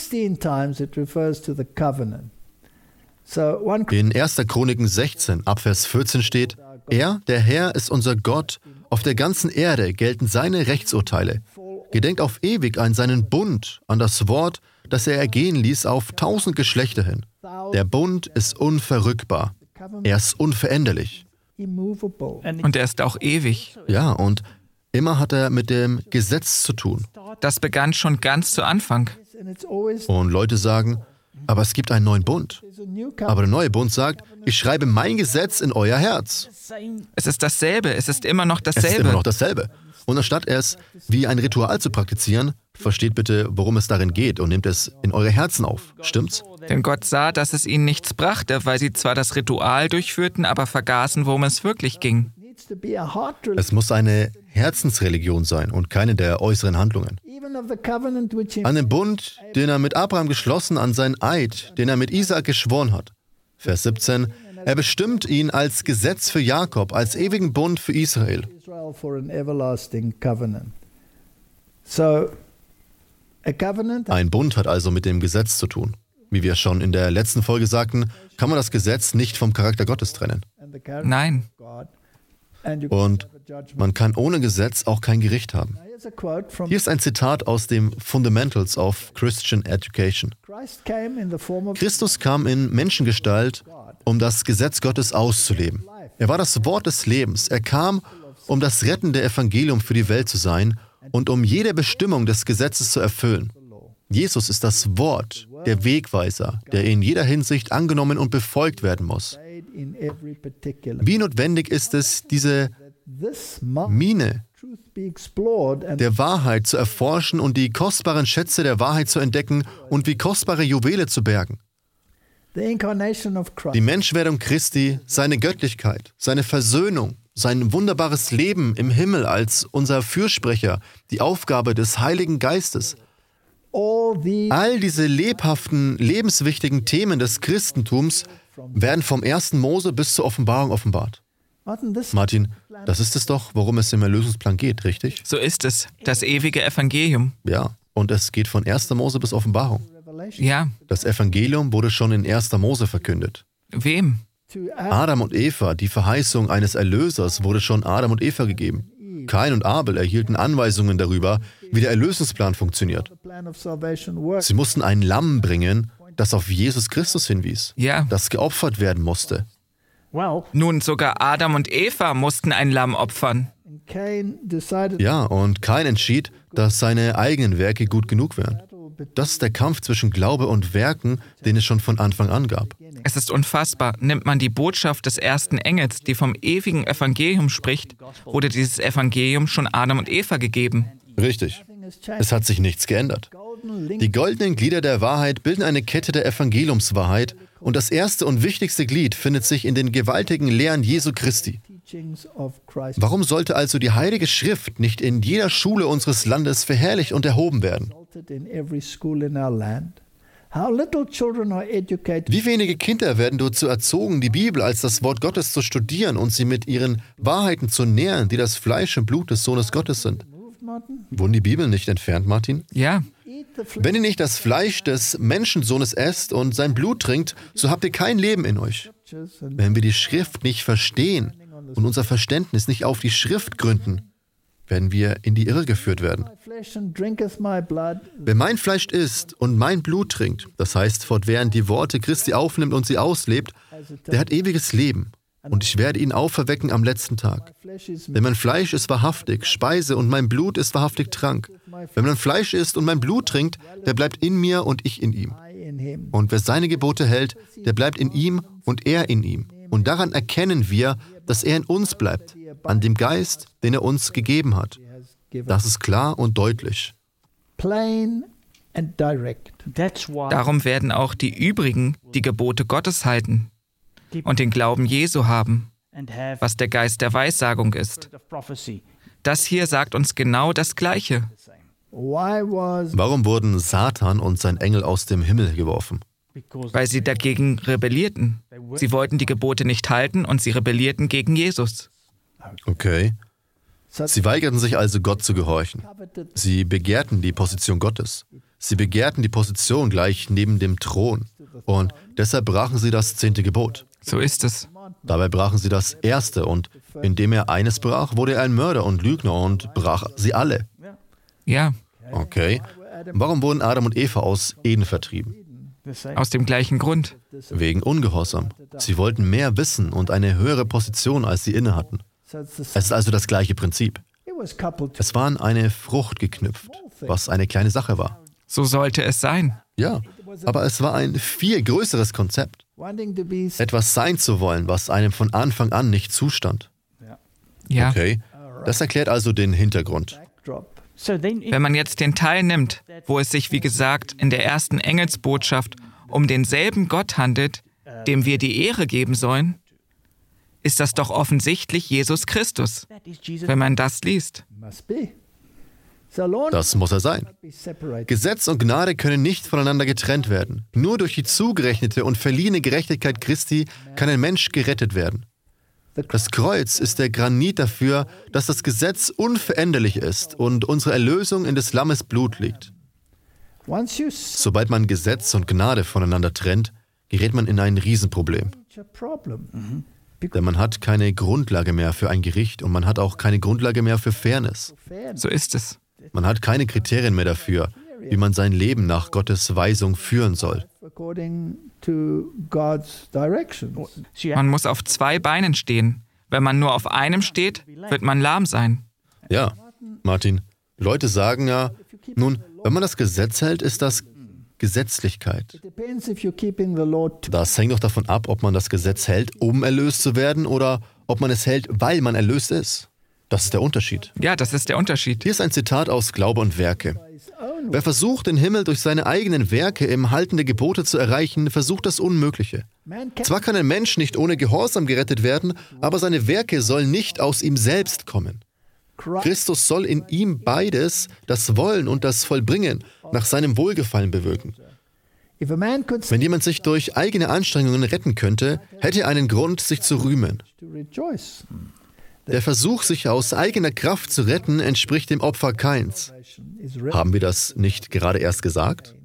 In erster Chroniken sechzehn, ab Vers vierzehn steht: Er, der Herr, ist unser Gott, auf der ganzen Erde gelten seine Rechtsurteile. Gedenkt auf ewig an seinen Bund, an das Wort, das er ergehen ließ auf tausend Geschlechter hin. Der Bund ist unverrückbar. Er ist unveränderlich. Und er ist auch ewig. Ja, und immer hat er mit dem Gesetz zu tun. Das begann schon ganz zu Anfang. Und Leute sagen, aber es gibt einen neuen Bund. Aber der neue Bund sagt, ich schreibe mein Gesetz in euer Herz. Es ist dasselbe, es ist immer noch dasselbe. Es ist immer noch dasselbe. Und anstatt es wie ein Ritual zu praktizieren, versteht bitte, worum es darin geht, und nehmt es in eure Herzen auf. Stimmt's? Denn Gott sah, dass es ihnen nichts brachte, weil sie zwar das Ritual durchführten, aber vergaßen, worum es wirklich ging. Es muss eine Herzensreligion sein und keine der äußeren Handlungen. An den Bund, den er mit Abraham geschlossen, an seinen Eid, den er mit Isaak geschworen hat. Vers siebzehn. Er bestimmt ihn als Gesetz für Jakob, als ewigen Bund für Israel. Ein Bund hat also mit dem Gesetz zu tun. Wie wir schon in der letzten Folge sagten, kann man das Gesetz nicht vom Charakter Gottes trennen. Nein. Und man kann ohne Gesetz auch kein Gericht haben. Hier ist ein Zitat aus dem Fundamentals of Christian Education. Christus kam in Menschengestalt, um das Gesetz Gottes auszuleben. Er war das Wort des Lebens. Er kam, um das rettende Evangelium für die Welt zu sein und um jede Bestimmung des Gesetzes zu erfüllen. Jesus ist das Wort, der Wegweiser, der in jeder Hinsicht angenommen und befolgt werden muss. Wie notwendig ist es, diese Mine der Wahrheit zu erforschen und die kostbaren Schätze der Wahrheit zu entdecken und wie kostbare Juwele zu bergen. Die Menschwerdung Christi, seine Göttlichkeit, seine Versöhnung, sein wunderbares Leben im Himmel als unser Fürsprecher, die Aufgabe des Heiligen Geistes. All diese lebhaften, lebenswichtigen Themen des Christentums werden vom ersten Mose bis zur Offenbarung offenbart. Martin, das ist es doch, worum es im Erlösungsplan geht, richtig? So ist es, das ewige Evangelium. Ja, und es geht von erster Mose bis Offenbarung. Ja. Das Evangelium wurde schon in erster Mose verkündet. Wem? Adam und Eva, die Verheißung eines Erlösers wurde schon Adam und Eva gegeben. Kain und Abel erhielten Anweisungen darüber, wie der Erlösungsplan funktioniert. Sie mussten ein Lamm bringen, das auf Jesus Christus hinwies, ja. das geopfert werden musste. Nun, sogar Adam und Eva mussten ein Lamm opfern. Ja, und Kain entschied, dass seine eigenen Werke gut genug wären. Das ist der Kampf zwischen Glaube und Werken, den es schon von Anfang an gab. Es ist unfassbar. Nimmt man die Botschaft des ersten Engels, die vom ewigen Evangelium spricht, wurde dieses Evangelium schon Adam und Eva gegeben. Richtig. Es hat sich nichts geändert. Die goldenen Glieder der Wahrheit bilden eine Kette der Evangeliumswahrheit und das erste und wichtigste Glied findet sich in den gewaltigen Lehren Jesu Christi. Warum sollte also die Heilige Schrift nicht in jeder Schule unseres Landes verherrlicht und erhoben werden? Wie wenige Kinder werden dazu erzogen, die Bibel als das Wort Gottes zu studieren und sie mit ihren Wahrheiten zu nähren, die das Fleisch und Blut des Sohnes Gottes sind? Wurden die Bibeln nicht entfernt, Martin? Ja. Wenn ihr nicht das Fleisch des Menschensohnes esst und sein Blut trinkt, so habt ihr kein Leben in euch. Wenn wir die Schrift nicht verstehen und unser Verständnis nicht auf die Schrift gründen, werden wir in die Irre geführt werden. Wer mein Fleisch isst und mein Blut trinkt, das heißt, fortwährend die Worte Christi aufnimmt und sie auslebt, der hat ewiges Leben. Und ich werde ihn auferwecken am letzten Tag. Denn mein Fleisch ist wahrhaftig Speise und mein Blut ist wahrhaftig Trank. Wenn mein Fleisch isst und mein Blut trinkt, der bleibt in mir und ich in ihm. Und wer seine Gebote hält, der bleibt in ihm und er in ihm. Und daran erkennen wir, dass er in uns bleibt, an dem Geist, den er uns gegeben hat. Das ist klar und deutlich. Darum werden auch die übrigen die Gebote Gottes halten und den Glauben Jesu haben, was der Geist der Weissagung ist. Das hier sagt uns genau das Gleiche. Warum wurden Satan und sein Engel aus dem Himmel geworfen? Weil sie dagegen rebellierten. Sie wollten die Gebote nicht halten und sie rebellierten gegen Jesus. Okay. Sie weigerten sich also, Gott zu gehorchen. Sie begehrten die Position Gottes. Sie begehrten die Position gleich neben dem Thron. Und deshalb brachen sie das zehnte Gebot. So ist es. Dabei brachen sie das erste und indem er eines brach, wurde er ein Mörder und Lügner und brach sie alle. Ja. Okay. Warum wurden Adam und Eva aus Eden vertrieben? Aus dem gleichen Grund. Wegen Ungehorsam. Sie wollten mehr wissen und eine höhere Position, als sie inne hatten. Es ist also das gleiche Prinzip. Es war an eine Frucht geknüpft, was eine kleine Sache war. So sollte es sein. Ja, aber es war ein viel größeres Konzept. Etwas sein zu wollen, was einem von Anfang an nicht zustand. Ja. Okay, das erklärt also den Hintergrund. Wenn man jetzt den Teil nimmt, wo es sich, wie gesagt, in der ersten Engelsbotschaft um denselben Gott handelt, dem wir die Ehre geben sollen, ist das doch offensichtlich Jesus Christus, wenn man das liest. Das muss er sein. Gesetz und Gnade können nicht voneinander getrennt werden. Nur durch die zugerechnete und verliehene Gerechtigkeit Christi kann ein Mensch gerettet werden. Das Kreuz ist der Granit dafür, dass das Gesetz unveränderlich ist und unsere Erlösung in des Lammes Blut liegt. Sobald man Gesetz und Gnade voneinander trennt, gerät man in ein Riesenproblem. Denn man hat keine Grundlage mehr für ein Gericht und man hat auch keine Grundlage mehr für Fairness. So ist es. Man hat keine Kriterien mehr dafür, wie man sein Leben nach Gottes Weisung führen soll. Man muss auf zwei Beinen stehen. Wenn man nur auf einem steht, wird man lahm sein. Ja, Martin, Leute sagen ja, nun, wenn man das Gesetz hält, ist das Gesetzlichkeit. Das hängt doch davon ab, ob man das Gesetz hält, um erlöst zu werden, oder ob man es hält, weil man erlöst ist. Das ist der Unterschied. Ja, das ist der Unterschied. Hier ist ein Zitat aus Glaube und Werke. Wer versucht, den Himmel durch seine eigenen Werke im Halten der Gebote zu erreichen, versucht das Unmögliche. Zwar kann ein Mensch nicht ohne Gehorsam gerettet werden, aber seine Werke sollen nicht aus ihm selbst kommen. Christus soll in ihm beides, das Wollen und das Vollbringen, nach seinem Wohlgefallen bewirken. Wenn jemand sich durch eigene Anstrengungen retten könnte, hätte er einen Grund, sich zu rühmen. Der Versuch, sich aus eigener Kraft zu retten, entspricht dem Opfer Kains. Haben wir das nicht gerade erst gesagt?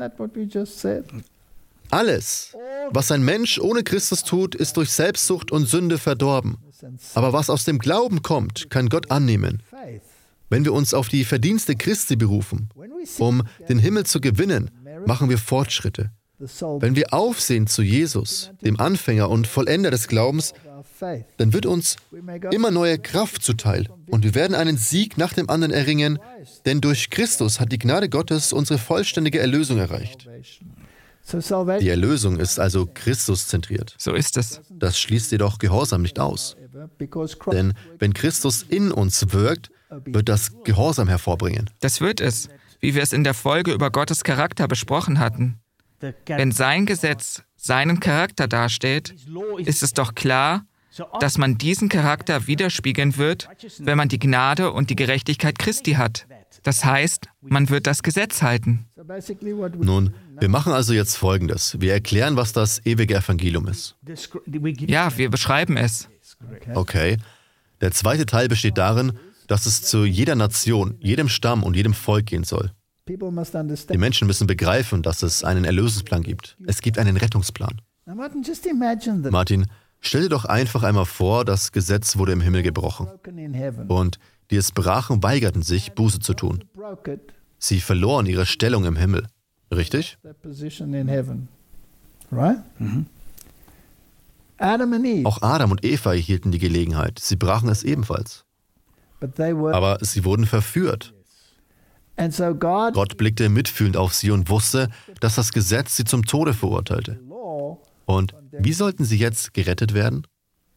Alles, was ein Mensch ohne Christus tut, ist durch Selbstsucht und Sünde verdorben. Aber was aus dem Glauben kommt, kann Gott annehmen. Wenn wir uns auf die Verdienste Christi berufen, um den Himmel zu gewinnen, machen wir Fortschritte. Wenn wir aufsehen zu Jesus, dem Anfänger und Vollender des Glaubens, dann wird uns immer neue Kraft zuteil und wir werden einen Sieg nach dem anderen erringen, denn durch Christus hat die Gnade Gottes unsere vollständige Erlösung erreicht. Die Erlösung ist also Christus-zentriert. So ist es. Das schließt jedoch Gehorsam nicht aus. Denn wenn Christus in uns wirkt, wird das Gehorsam hervorbringen. Das wird es, wie wir es in der Folge über Gottes Charakter besprochen hatten. Wenn sein Gesetz seinen Charakter darstellt, ist es doch klar, dass man diesen Charakter widerspiegeln wird, wenn man die Gnade und die Gerechtigkeit Christi hat. Das heißt, man wird das Gesetz halten. Nun, wir machen also jetzt Folgendes. Wir erklären, was das ewige Evangelium ist. Ja, wir beschreiben es. Okay. Der zweite Teil besteht darin, dass es zu jeder Nation, jedem Stamm und jedem Volk gehen soll. Die Menschen müssen begreifen, dass es einen Erlösungsplan gibt. Es gibt einen Rettungsplan. Martin, stell dir doch einfach einmal vor, das Gesetz wurde im Himmel gebrochen. Und die es brachen, weigerten sich, Buße zu tun. Sie verloren ihre Stellung im Himmel. Richtig? Auch Adam und Eva erhielten die Gelegenheit. Sie brachen es ebenfalls. Aber sie wurden verführt. Gott blickte mitfühlend auf sie und wusste, dass das Gesetz sie zum Tode verurteilte. Und wie sollten sie jetzt gerettet werden?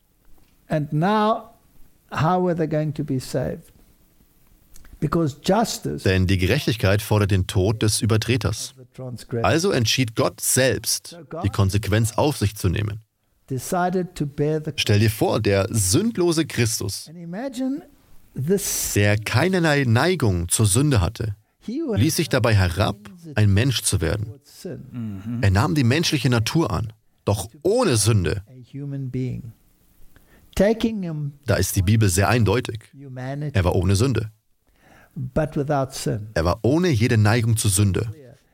Denn die Gerechtigkeit fordert den Tod des Übertreters. Also entschied Gott selbst, die Konsequenz auf sich zu nehmen. Stell dir vor, der sündlose Christus, der keinerlei Neigung zur Sünde hatte, ließ sich dabei herab, ein Mensch zu werden. Er nahm die menschliche Natur an, doch ohne Sünde. Da ist die Bibel sehr eindeutig. Er war ohne Sünde. Er war ohne jede Neigung zur Sünde.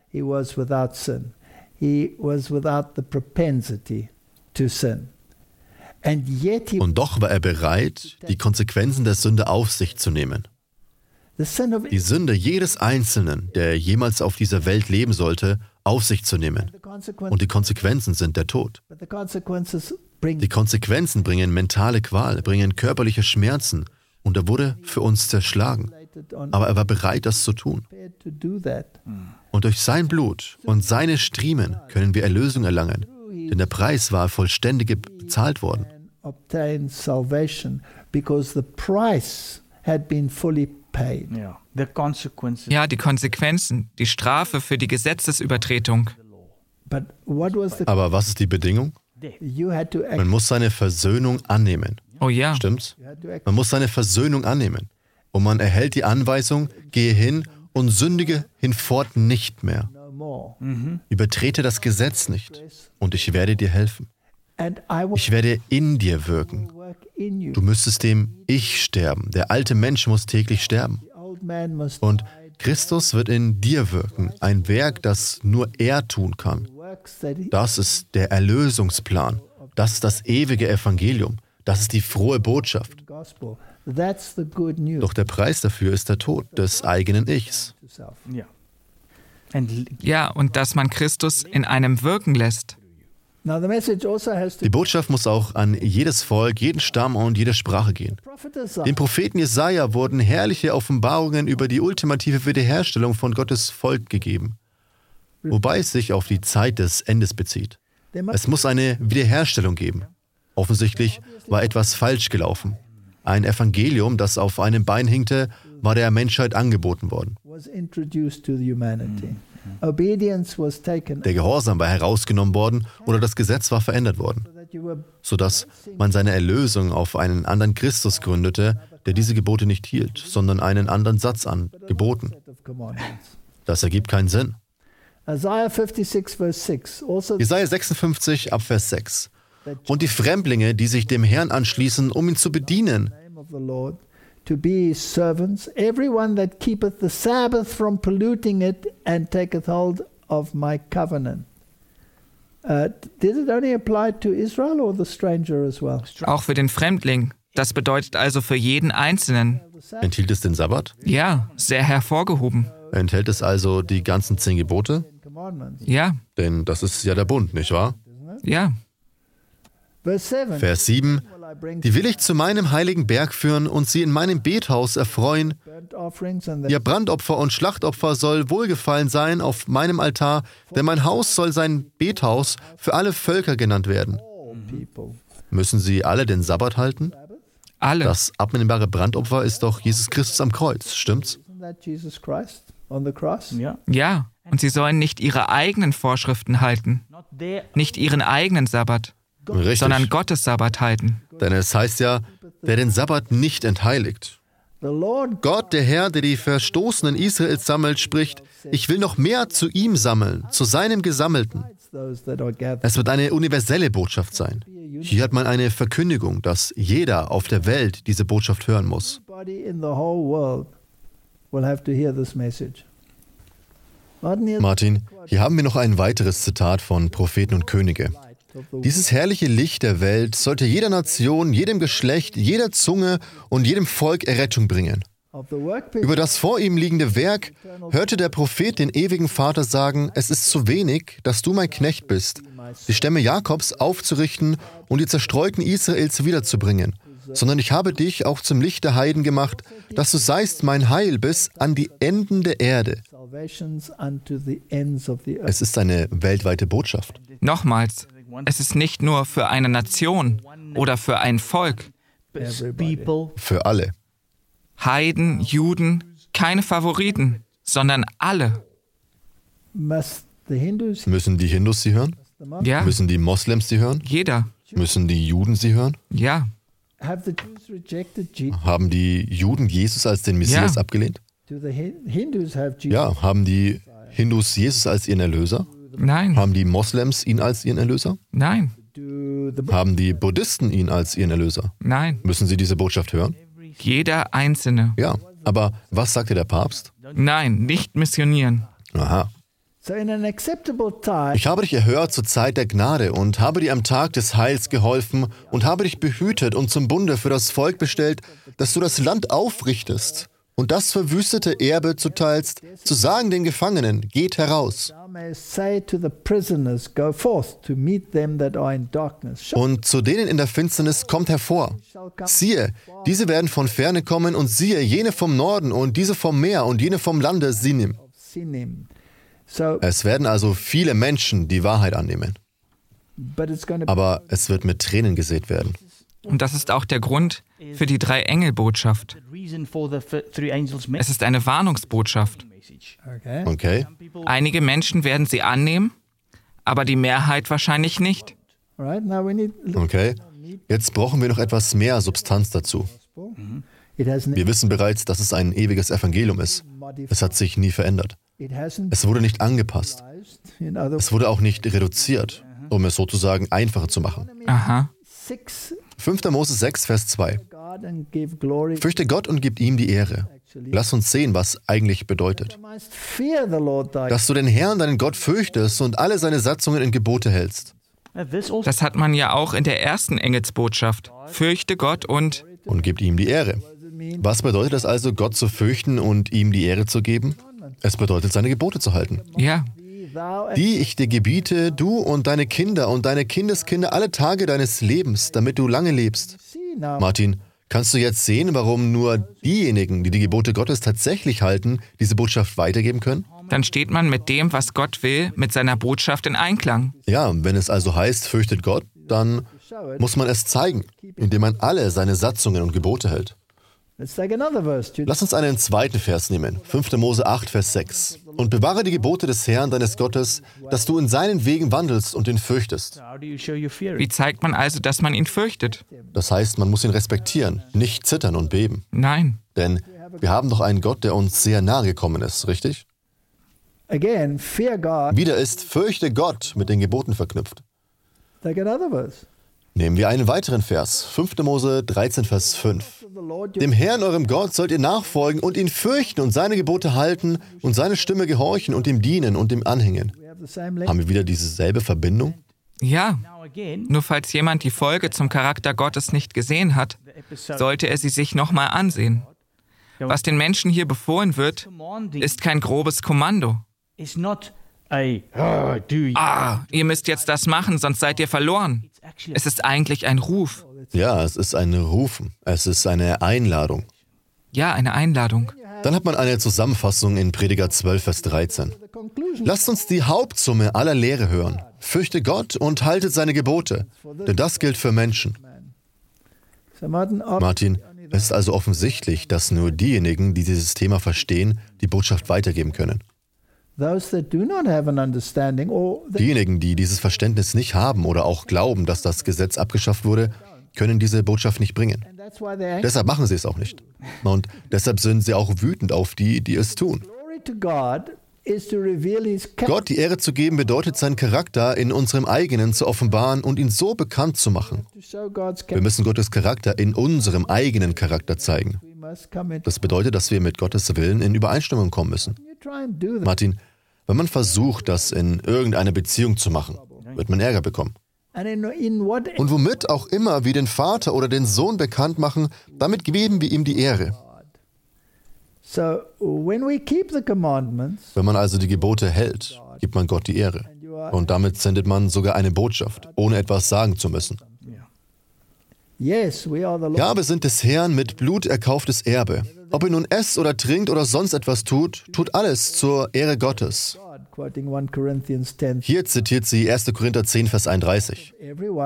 Und doch war er bereit, die Konsequenzen der Sünde auf sich zu nehmen. Die Sünde jedes Einzelnen, der jemals auf dieser Welt leben sollte, auf sich zu nehmen. Und die Konsequenzen sind der Tod. Die Konsequenzen bringen mentale Qual, bringen körperliche Schmerzen. Und er wurde für uns zerschlagen. Aber er war bereit, das zu tun. Und durch sein Blut und seine Striemen können wir Erlösung erlangen. Denn der Preis war vollständig bezahlt worden. Ja, die Konsequenzen, die Strafe für die Gesetzesübertretung. Aber was ist die Bedingung? Man muss seine Versöhnung annehmen. Oh ja. Stimmt's? Man muss seine Versöhnung annehmen. Und man erhält die Anweisung, gehe hin und sündige hinfort nicht mehr. Mhm. Übertrete das Gesetz nicht und ich werde dir helfen. Ich werde in dir wirken. Du müsstest dem Ich sterben. Der alte Mensch muss täglich sterben. Und Christus wird in dir wirken, ein Werk, das nur er tun kann. Das ist der Erlösungsplan. Das ist das ewige Evangelium. Das ist die frohe Botschaft. Doch der Preis dafür ist der Tod des eigenen Ichs. Ja, und dass man Christus in einem wirken lässt. Die Botschaft muss auch an jedes Volk, jeden Stamm und jede Sprache gehen. Dem Propheten Jesaja wurden herrliche Offenbarungen über die ultimative Wiederherstellung von Gottes Volk gegeben, wobei es sich auf die Zeit des Endes bezieht. Es muss eine Wiederherstellung geben. Offensichtlich war etwas falsch gelaufen. Ein Evangelium, das auf einem Bein hinkte, war der Menschheit angeboten worden. Der Gehorsam war herausgenommen worden oder das Gesetz war verändert worden, sodass man seine Erlösung auf einen anderen Christus gründete, der diese Gebote nicht hielt, sondern einen anderen Satz an Geboten. Das ergibt keinen Sinn. Jesaja sechsundfünfzig, Abvers sechs. Und die Fremdlinge, die sich dem Herrn anschließen, um ihn zu bedienen, to be his servants, everyone that keepeth the Sabbath from polluting it and taketh hold of my covenant. Uh, did it only apply to Israel or the stranger as well? Auch für den Fremdling. Das bedeutet also für jeden Einzelnen. Enthielt es den Sabbat? Ja, sehr hervorgehoben. Enthält es also die ganzen zehn Gebote? Ja. Denn das ist ja der Bund, nicht wahr? Ja. Vers sieben. Die will ich zu meinem heiligen Berg führen und sie in meinem Bethaus erfreuen. Ihr Brandopfer und Schlachtopfer soll wohlgefallen sein auf meinem Altar, denn mein Haus soll sein Bethaus für alle Völker genannt werden. Müssen sie alle den Sabbat halten? Alle. Das abnehmbare Brandopfer ist doch Jesus Christus am Kreuz, stimmt's? Ja, und sie sollen nicht ihre eigenen Vorschriften halten, nicht ihren eigenen Sabbat. Richtig. Sondern Gottes Sabbat halten. Denn es heißt ja, wer den Sabbat nicht entheiligt. Gott, der Herr, der die Verstoßenen Israels sammelt, spricht, ich will noch mehr zu ihm sammeln, zu seinem Gesammelten. Es wird eine universelle Botschaft sein. Hier hat man eine Verkündigung, dass jeder auf der Welt diese Botschaft hören muss. Martin, hier haben wir noch ein weiteres Zitat von Propheten und Könige. Dieses herrliche Licht der Welt sollte jeder Nation, jedem Geschlecht, jeder Zunge und jedem Volk Errettung bringen. Über das vor ihm liegende Werk hörte der Prophet den ewigen Vater sagen, es ist zu wenig, dass du mein Knecht bist, die Stämme Jakobs aufzurichten und die Zerstreuten Israels wiederzubringen, sondern ich habe dich auch zum Licht der Heiden gemacht, dass du seist mein Heil bis an die Enden der Erde. Es ist eine weltweite Botschaft. Nochmals. Es ist nicht nur für eine Nation oder für ein Volk. Für alle. Heiden, Juden, keine Favoriten, sondern alle. Müssen die Hindus sie hören? Ja. Müssen die Moslems sie hören? Jeder. Müssen die Juden sie hören? Ja. Haben die Juden Jesus als den Messias ja. abgelehnt? Ja. Haben die Hindus Jesus als ihren Erlöser? Nein. Haben die Moslems ihn als ihren Erlöser? Nein. Haben die Buddhisten ihn als ihren Erlöser? Nein. Müssen sie diese Botschaft hören? Jeder Einzelne. Ja, aber was sagte der Papst? Nein, nicht missionieren. Aha. Ich habe dich erhört zur Zeit der Gnade und habe dir am Tag des Heils geholfen und habe dich behütet und zum Bunde für das Volk bestellt, dass du das Land aufrichtest und das verwüstete Erbe zuteilst, zu sagen den Gefangenen, geht heraus. Und zu denen in der Finsternis kommt hervor. Siehe, diese werden von ferne kommen und siehe, jene vom Norden und diese vom Meer und jene vom Lande Sinim. Es werden also viele Menschen die Wahrheit annehmen. Aber es wird mit Tränen gesät werden. Und das ist auch der Grund für die Drei-Engel-Botschaft. Es ist eine Warnungsbotschaft. Okay. Einige Menschen werden sie annehmen, aber die Mehrheit wahrscheinlich nicht. Okay. Jetzt brauchen wir noch etwas mehr Substanz dazu. Wir wissen bereits, dass es ein ewiges Evangelium ist. Es hat sich nie verändert. Es wurde nicht angepasst. Es wurde auch nicht reduziert, um es sozusagen einfacher zu machen. Aha. fünfter Mose sechs, Vers zwei. Fürchte Gott und gib ihm die Ehre. Lass uns sehen, was eigentlich bedeutet. Dass du den Herrn, deinen Gott, fürchtest und alle seine Satzungen in Gebote hältst. Das hat man ja auch in der ersten Engelsbotschaft. Fürchte Gott und... Und gib ihm die Ehre. Was bedeutet es also, Gott zu fürchten und ihm die Ehre zu geben? Es bedeutet, seine Gebote zu halten. Ja. die ich dir gebiete, du und deine Kinder und deine Kindeskinder alle Tage deines Lebens, damit du lange lebst. Martin, kannst du jetzt sehen, warum nur diejenigen, die die Gebote Gottes tatsächlich halten, diese Botschaft weitergeben können? Dann steht man mit dem, was Gott will, mit seiner Botschaft in Einklang. Ja, wenn es also heißt, fürchtet Gott, dann muss man es zeigen, indem man alle seine Satzungen und Gebote hält. Lass uns einen zweiten Vers nehmen, fünfter Mose acht, Vers sechs. Und bewahre die Gebote des Herrn, deines Gottes, dass du in seinen Wegen wandelst und ihn fürchtest. Wie zeigt man also, dass man ihn fürchtet? Das heißt, man muss ihn respektieren, nicht zittern und beben. Nein. Denn wir haben doch einen Gott, der uns sehr nahe gekommen ist, richtig? Wieder ist fürchte Gott mit den Geboten verknüpft. Nehmen wir einen weiteren Vers, fünfter Mose dreizehn, Vers fünf. Dem Herrn, eurem Gott, sollt ihr nachfolgen und ihn fürchten und seine Gebote halten und seine Stimme gehorchen und ihm dienen und ihm anhängen. Haben wir wieder dieselbe Verbindung? Ja, nur falls jemand die Folge zum Charakter Gottes nicht gesehen hat, sollte er sie sich nochmal ansehen. Was den Menschen hier befohlen wird, ist kein grobes Kommando. Ah, ihr müsst jetzt das machen, sonst seid ihr verloren. Es ist eigentlich ein Ruf. Ja, es ist ein Rufen. Es ist eine Einladung. Ja, eine Einladung. Dann hat man eine Zusammenfassung in Prediger zwölf, Vers dreizehn. Lasst uns die Hauptsumme aller Lehre hören. Fürchte Gott und haltet seine Gebote, denn das gilt für Menschen. Martin, es ist also offensichtlich, dass nur diejenigen, die dieses Thema verstehen, die Botschaft weitergeben können. Diejenigen, die dieses Verständnis nicht haben oder auch glauben, dass das Gesetz abgeschafft wurde, können diese Botschaft nicht bringen. Deshalb machen sie es auch nicht. Und deshalb sind sie auch wütend auf die, die es tun. Gott die Ehre zu geben bedeutet, seinen Charakter in unserem eigenen zu offenbaren und ihn so bekannt zu machen. Wir müssen Gottes Charakter in unserem eigenen Charakter zeigen. Das bedeutet, dass wir mit Gottes Willen in Übereinstimmung kommen müssen. Martin, wenn man versucht, das in irgendeiner Beziehung zu machen, wird man Ärger bekommen. Und womit auch immer wir den Vater oder den Sohn bekannt machen, damit geben wir ihm die Ehre. Wenn man also die Gebote hält, gibt man Gott die Ehre. Und damit sendet man sogar eine Botschaft, ohne etwas sagen zu müssen. Ja, wir sind des Herrn mit Blut erkauftes Erbe. Ob ihr nun esst oder trinkt oder sonst etwas tut, tut alles zur Ehre Gottes. Hier zitiert sie erster Korinther zehn, Vers einunddreißig.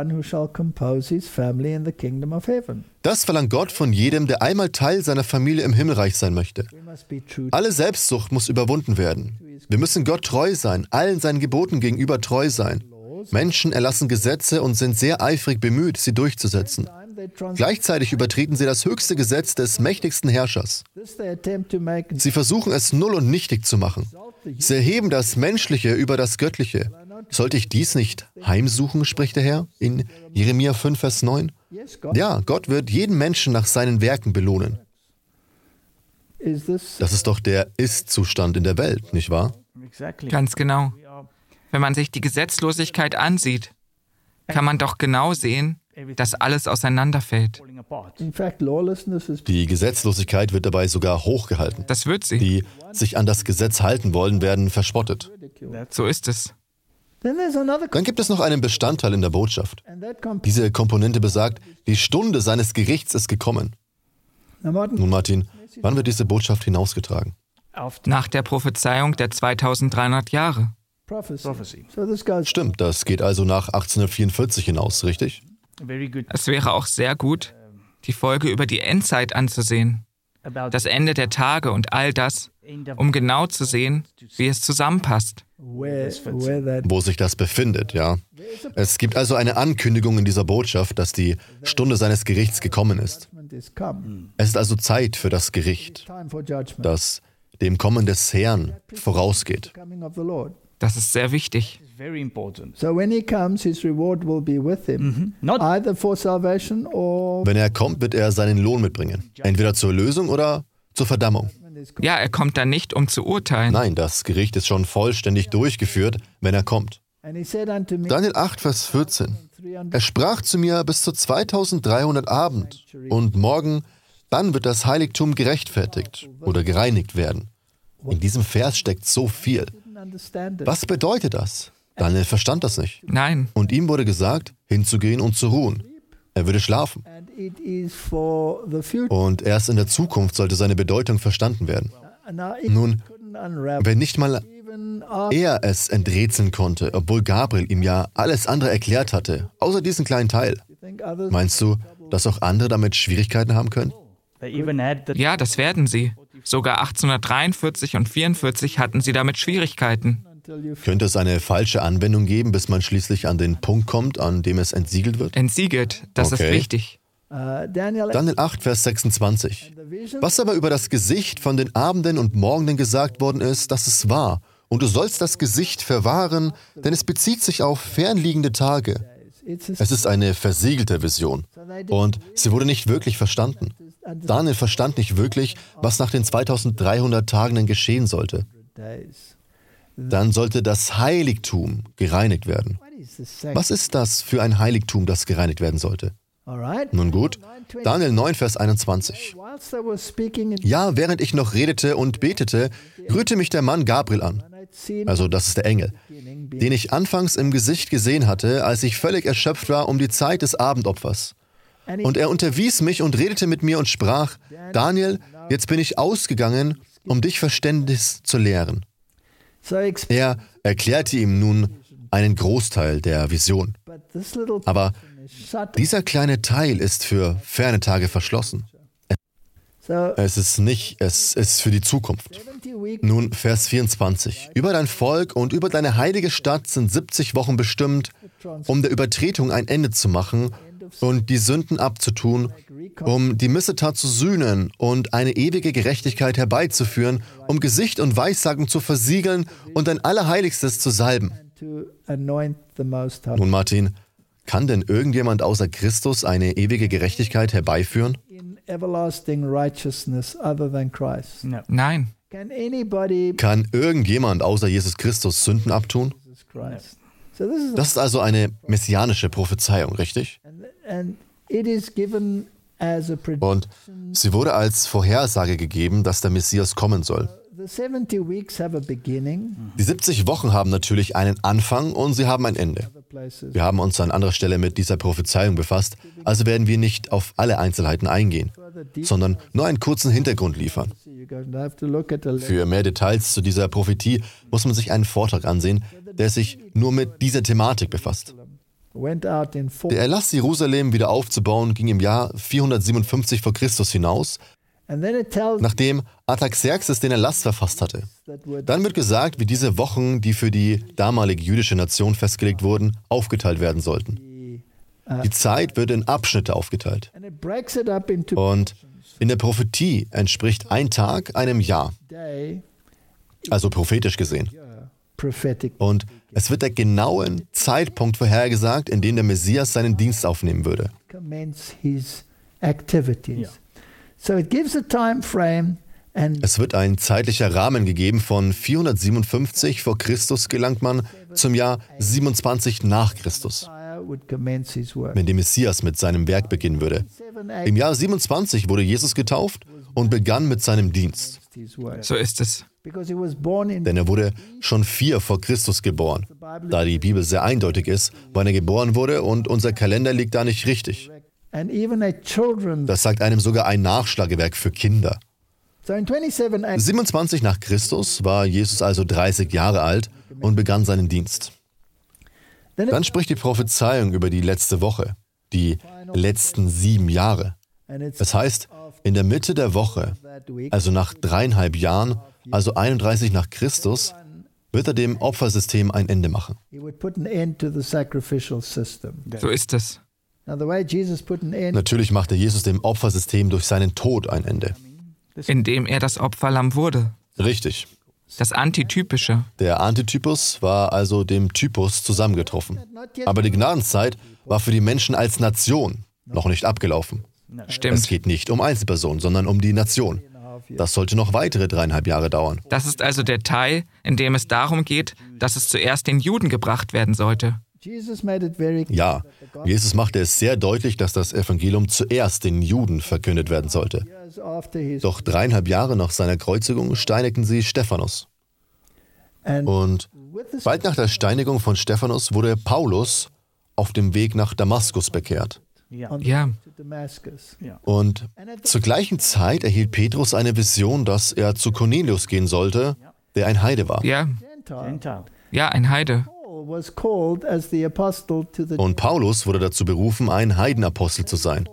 Das verlangt Gott von jedem, der einmal Teil seiner Familie im Himmelreich sein möchte. Alle Selbstsucht muss überwunden werden. Wir müssen Gott treu sein, allen seinen Geboten gegenüber treu sein. Menschen erlassen Gesetze und sind sehr eifrig bemüht, sie durchzusetzen. Gleichzeitig übertreten sie das höchste Gesetz des mächtigsten Herrschers. Sie versuchen es null und nichtig zu machen. Sie erheben das Menschliche über das Göttliche. Sollte ich dies nicht heimsuchen, spricht der Herr in Jeremia fünf, Vers neun? Ja, Gott wird jeden Menschen nach seinen Werken belohnen. Das ist doch der Ist-Zustand in der Welt, nicht wahr? Ganz genau. Wenn man sich die Gesetzlosigkeit ansieht, kann man doch genau sehen, dass alles auseinanderfällt. Die Gesetzlosigkeit wird dabei sogar hochgehalten. Das wird sie. Die sich an das Gesetz halten wollen, werden verspottet. So ist es. Dann gibt es noch einen Bestandteil in der Botschaft. Diese Komponente besagt, die Stunde seines Gerichts ist gekommen. Nun Martin, wann wird diese Botschaft hinausgetragen? Nach der Prophezeiung der zweitausenddreihundert Jahre. Stimmt, das geht also nach achtzehnhundertvierundvierzig hinaus, richtig? Es wäre auch sehr gut, die Folge über die Endzeit anzusehen, das Ende der Tage und all das, um genau zu sehen, wie es zusammenpasst. Wo sich das befindet, ja. Es gibt also eine Ankündigung in dieser Botschaft, dass die Stunde seines Gerichts gekommen ist. Es ist also Zeit für das Gericht, das dem Kommen des Herrn vorausgeht. Das ist sehr wichtig. Wenn er kommt, wird er seinen Lohn mitbringen. Entweder zur Lösung oder zur Verdammung. Ja, er kommt dann nicht, um zu urteilen. Nein, das Gericht ist schon vollständig durchgeführt, wenn er kommt. Daniel acht, Vers vierzehn. Er sprach zu mir bis zu zweitausenddreihundert Abend und morgen, dann wird das Heiligtum gerechtfertigt oder gereinigt werden. In diesem Vers steckt so viel. Was bedeutet das? Daniel verstand das nicht. Nein. Und ihm wurde gesagt, hinzugehen und zu ruhen. Er würde schlafen. Und erst in der Zukunft sollte seine Bedeutung verstanden werden. Nun, wenn nicht mal er es enträtseln konnte, obwohl Gabriel ihm ja alles andere erklärt hatte, außer diesen kleinen Teil, meinst du, dass auch andere damit Schwierigkeiten haben können? Ja, das werden sie. Sogar achtzehnhundertdreiundvierzig und vierundvierzig hatten sie damit Schwierigkeiten. Könnte es eine falsche Anwendung geben, bis man schließlich an den Punkt kommt, an dem es entsiegelt wird? Entsiegelt, das okay. ist wichtig. Daniel acht, Vers sechsundzwanzig. Was aber über das Gesicht von den Abenden und Morgenden gesagt worden ist, dass es wahr. Und du sollst das Gesicht verwahren, denn es bezieht sich auf fernliegende Tage. Es ist eine versiegelte Vision. Und sie wurde nicht wirklich verstanden. Daniel verstand nicht wirklich, was nach den zweitausenddreihundert Tagen denn geschehen sollte. Dann sollte das Heiligtum gereinigt werden. Was ist das für ein Heiligtum, das gereinigt werden sollte? Nun gut, Daniel neun, Vers einundzwanzig. Ja, während ich noch redete und betete, rührte mich der Mann Gabriel an. Also das ist der Engel, den ich anfangs im Gesicht gesehen hatte, als ich völlig erschöpft war um die Zeit des Abendopfers. Und er unterwies mich und redete mit mir und sprach, Daniel, jetzt bin ich ausgegangen, um dich Verständnis zu lehren. Er erklärte ihm nun einen Großteil der Vision. Aber dieser kleine Teil ist für ferne Tage verschlossen. Es ist nicht, es ist für die Zukunft. Nun, Vers vierundzwanzig. Über dein Volk und über deine heilige Stadt sind siebzig Wochen bestimmt, um der Übertretung ein Ende zu machen und die Sünden abzutun, um die Missetat zu sühnen und eine ewige Gerechtigkeit herbeizuführen, um Gesicht und Weissagung zu versiegeln und dein Allerheiligstes zu salben. Nun, Martin, kann denn irgendjemand außer Christus eine ewige Gerechtigkeit herbeiführen? Nein. Kann irgendjemand außer Jesus Christus Sünden abtun? Das ist also eine messianische Prophezeiung, richtig? Und sie wurde als Vorhersage gegeben, dass der Messias kommen soll. Die siebzig Wochen haben natürlich einen Anfang und sie haben ein Ende. Wir haben uns an anderer Stelle mit dieser Prophezeiung befasst, also werden wir nicht auf alle Einzelheiten eingehen, sondern nur einen kurzen Hintergrund liefern. Für mehr Details zu dieser Prophetie muss man sich einen Vortrag ansehen, der sich nur mit dieser Thematik befasst. Der Erlass, Jerusalem wieder aufzubauen, ging im Jahr vierhundertsiebenundfünfzig vor Christus hinaus, nachdem Artaxerxes den Erlass verfasst hatte. Dann wird gesagt, wie diese Wochen, die für die damalige jüdische Nation festgelegt wurden, aufgeteilt werden sollten. Die Zeit wird in Abschnitte aufgeteilt. Und in der Prophetie entspricht ein Tag einem Jahr, also prophetisch gesehen. Und es wird der genaue Zeitpunkt vorhergesagt, in dem der Messias seinen Dienst aufnehmen würde. Es wird ein zeitlicher Rahmen gegeben von vierhundertsiebenundfünfzig vor Christus gelangt man zum Jahr siebenundzwanzig nach Christus, wenn der Messias mit seinem Werk beginnen würde. Im Jahr siebenundzwanzig wurde Jesus getauft und begann mit seinem Dienst. So ist es. Denn er wurde schon vier vor Christus geboren. Da die Bibel sehr eindeutig ist, wann er geboren wurde und unser Kalender liegt da nicht richtig. Das sagt einem sogar ein Nachschlagewerk für Kinder. siebenundzwanzig nach Christus war Jesus also dreißig Jahre alt und begann seinen Dienst. Dann spricht die Prophezeiung über die letzte Woche, die letzten sieben Jahre. Das heißt, in der Mitte der Woche, also nach dreieinhalb Jahren, also einunddreißig nach Christus, wird er dem Opfersystem ein Ende machen. So ist es. Natürlich machte Jesus dem Opfersystem durch seinen Tod ein Ende. Indem er das Opferlamm wurde. Richtig. Das Antitypische. Der Antitypus war also dem Typus zusammengetroffen. Aber die Gnadenzeit war für die Menschen als Nation noch nicht abgelaufen. Stimmt. Es geht nicht um Einzelpersonen, sondern um die Nation. Das sollte noch weitere dreieinhalb Jahre dauern. Das ist also der Teil, in dem es darum geht, dass es zuerst den Juden gebracht werden sollte. Ja, Jesus machte es sehr deutlich, dass das Evangelium zuerst den Juden verkündet werden sollte. Doch dreieinhalb Jahre nach seiner Kreuzigung steinigten sie Stephanus. Und bald nach der Steinigung von Stephanus wurde Paulus auf dem Weg nach Damaskus bekehrt. Ja. Und zur gleichen Zeit erhielt Petrus eine Vision, dass er zu Cornelius gehen sollte, der ein Heide war. Ja. Ja, ein Heide. Und Paulus wurde dazu berufen, ein Heidenapostel zu sein.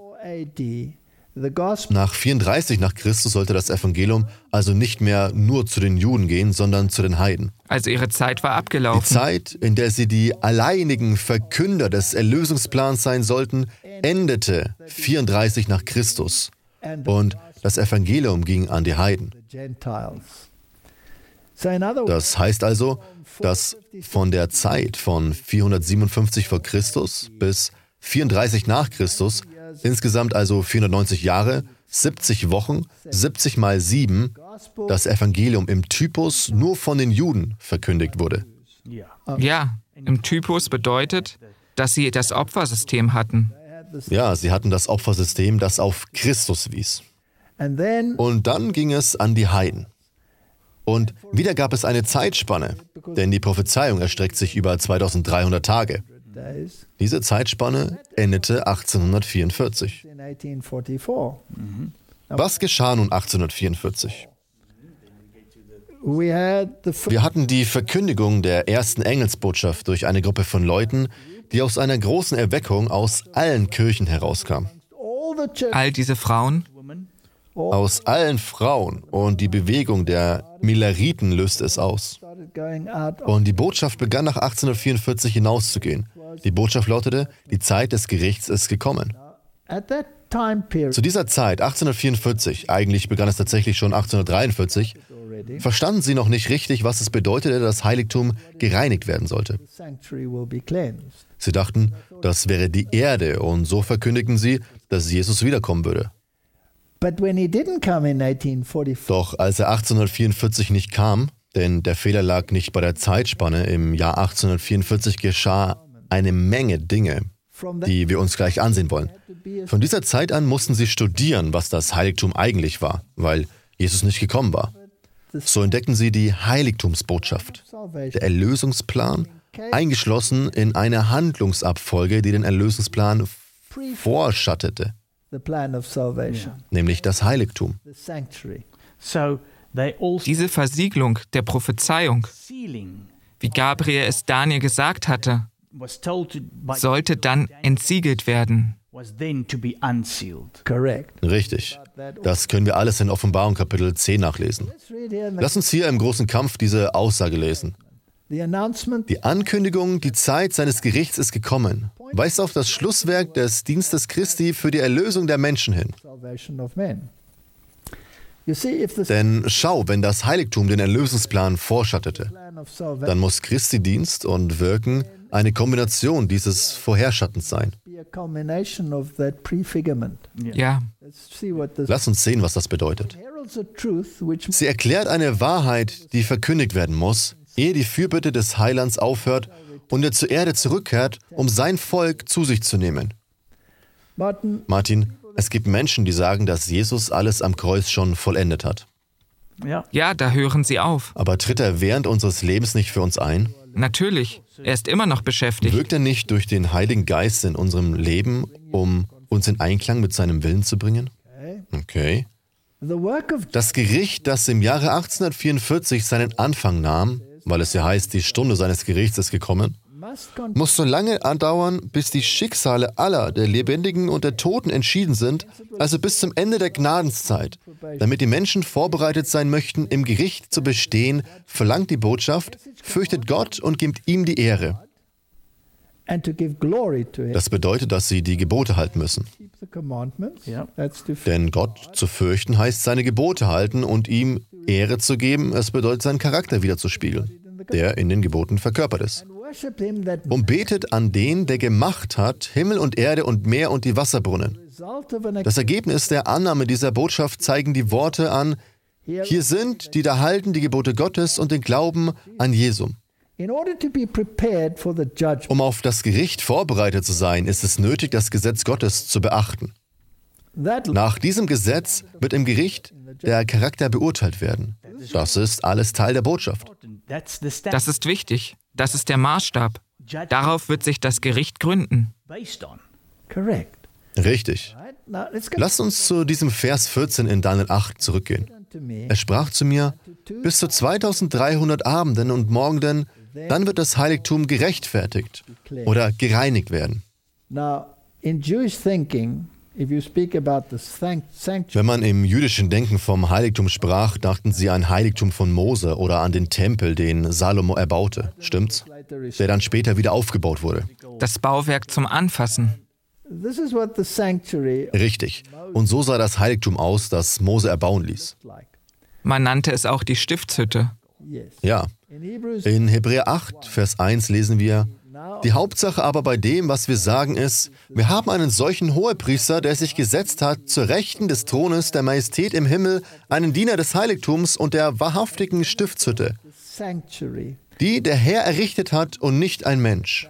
Nach vierunddreißig nach Christus sollte das Evangelium also nicht mehr nur zu den Juden gehen, sondern zu den Heiden. Also ihre Zeit war abgelaufen. Die Zeit, in der sie die alleinigen Verkünder des Erlösungsplans sein sollten, endete vierunddreißig nach Christus. Und das Evangelium ging an die Heiden. Das heißt also, dass von der Zeit von vierhundertsiebenundfünfzig vor Christus bis vierunddreißig nach Christus, insgesamt also vierhundertneunzig Jahre, siebzig Wochen, siebzig mal sieben, das Evangelium im Typus nur von den Juden verkündigt wurde. Ja, im Typus bedeutet, dass sie das Opfersystem hatten. Ja, sie hatten das Opfersystem, das auf Christus wies. Und dann ging es an die Heiden. Und wieder gab es eine Zeitspanne, denn die Prophezeiung erstreckt sich über zweitausenddreihundert Tage. Diese Zeitspanne endete achtzehnhundertvierundvierzig. Was geschah nun achtzehnhundertvierundvierzig? Wir hatten die Verkündigung der ersten Engelsbotschaft durch eine Gruppe von Leuten, die aus einer großen Erweckung aus allen Kirchen herauskam. All diese Frauen? Aus allen Frauen, und die Bewegung der Milleriten löste es aus. Und die Botschaft begann nach achtzehnhundertvierundvierzig hinauszugehen. Die Botschaft lautete, die Zeit des Gerichts ist gekommen. Zu dieser Zeit, achtzehnhundertvierundvierzig, eigentlich begann es tatsächlich schon achtzehnhundertdreiundvierzig, verstanden sie noch nicht richtig, was es bedeutete, dass das Heiligtum gereinigt werden sollte. Sie dachten, das wäre die Erde, und so verkündigten sie, dass Jesus wiederkommen würde. Doch als er achtzehnhundertvierundvierzig nicht kam, denn der Fehler lag nicht bei der Zeitspanne, im Jahr achtzehnhundertvierundvierzig geschah eine Menge Dinge, die wir uns gleich ansehen wollen. Von dieser Zeit an mussten sie studieren, was das Heiligtum eigentlich war, weil Jesus nicht gekommen war. So entdeckten sie die Heiligtumsbotschaft, der Erlösungsplan, eingeschlossen in eine Handlungsabfolge, die den Erlösungsplan vorschattete, nämlich das Heiligtum. Diese Versiegelung der Prophezeiung, wie Gabriel es Daniel gesagt hatte, sollte dann entsiegelt werden. Richtig. Das können wir alles in Offenbarung Kapitel zehn nachlesen. Lass uns hier im großen Kampf diese Aussage lesen. Die Ankündigung, die Zeit seines Gerichts ist gekommen, weist auf das Schlusswerk des Dienstes Christi für die Erlösung der Menschen hin. Denn schau, wenn das Heiligtum den Erlösungsplan vorschattete, dann muss Christi Dienst und Wirken eine Kombination dieses Vorherschattens sein. Ja. Lass uns sehen, was das bedeutet. Sie erklärt eine Wahrheit, die verkündigt werden muss, ehe die Fürbitte des Heilands aufhört und er zur Erde zurückkehrt, um sein Volk zu sich zu nehmen. Martin, es gibt Menschen, die sagen, dass Jesus alles am Kreuz schon vollendet hat. Ja, da hören sie auf. Aber tritt er während unseres Lebens nicht für uns ein? Natürlich, er ist immer noch beschäftigt. Wirkt er nicht durch den Heiligen Geist in unserem Leben, um uns in Einklang mit seinem Willen zu bringen? Okay. Das Gericht, das im Jahre achtzehnhundertvierundvierzig seinen Anfang nahm, weil es ja heißt, die Stunde seines Gerichts ist gekommen, muss so lange andauern, bis die Schicksale aller, der Lebendigen und der Toten, entschieden sind, also bis zum Ende der Gnadenszeit. Damit die Menschen vorbereitet sein möchten, im Gericht zu bestehen, verlangt die Botschaft, fürchtet Gott und gibt ihm die Ehre. Das bedeutet, dass sie die Gebote halten müssen. Denn Gott zu fürchten heißt, seine Gebote halten und ihm Ehre zu geben. Es bedeutet, seinen Charakter wiederzuspiegeln, der in den Geboten verkörpert ist. Und betet an den, der gemacht hat, Himmel und Erde und Meer und die Wasserbrunnen. Das Ergebnis der Annahme dieser Botschaft zeigen die Worte an, hier sind, die da halten die Gebote Gottes und den Glauben an Jesum. Um auf das Gericht vorbereitet zu sein, ist es nötig, das Gesetz Gottes zu beachten. Nach diesem Gesetz wird im Gericht der Charakter beurteilt werden. Das ist alles Teil der Botschaft. Das ist wichtig. Das ist der Maßstab. Darauf wird sich das Gericht gründen. Richtig. Lasst uns zu diesem Vers vierzehn in Daniel acht zurückgehen. Er sprach zu mir, bis zu zweitausenddreihundert Abenden und Morgenden, dann wird das Heiligtum gerechtfertigt oder gereinigt werden. Wenn man im jüdischen Denken vom Heiligtum sprach, dachten sie an Heiligtum von Mose oder an den Tempel, den Salomo erbaute. Stimmt's? Der dann später wieder aufgebaut wurde. Das Bauwerk zum Anfassen. Richtig. Und so sah das Heiligtum aus, das Mose erbauen ließ. Man nannte es auch die Stiftshütte. Ja. In Hebräer acht, Vers eins lesen wir, die Hauptsache aber bei dem, was wir sagen, ist, wir haben einen solchen Hohepriester, der sich gesetzt hat, zur Rechten des Thrones der Majestät im Himmel, einen Diener des Heiligtums und der wahrhaftigen Stiftshütte, die der Herr errichtet hat und nicht ein Mensch.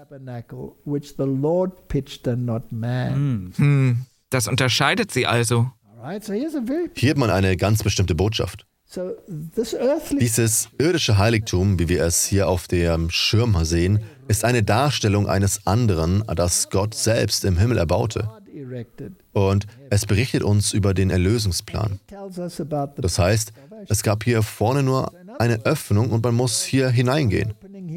Hm, das unterscheidet sie also. Hier hat man eine ganz bestimmte Botschaft. Dieses irdische Heiligtum, wie wir es hier auf dem Schirm sehen, ist eine Darstellung eines anderen, das Gott selbst im Himmel erbaute. Und es berichtet uns über den Erlösungsplan. Das heißt, es gab hier vorne nur eine Öffnung und man muss hier hineingehen.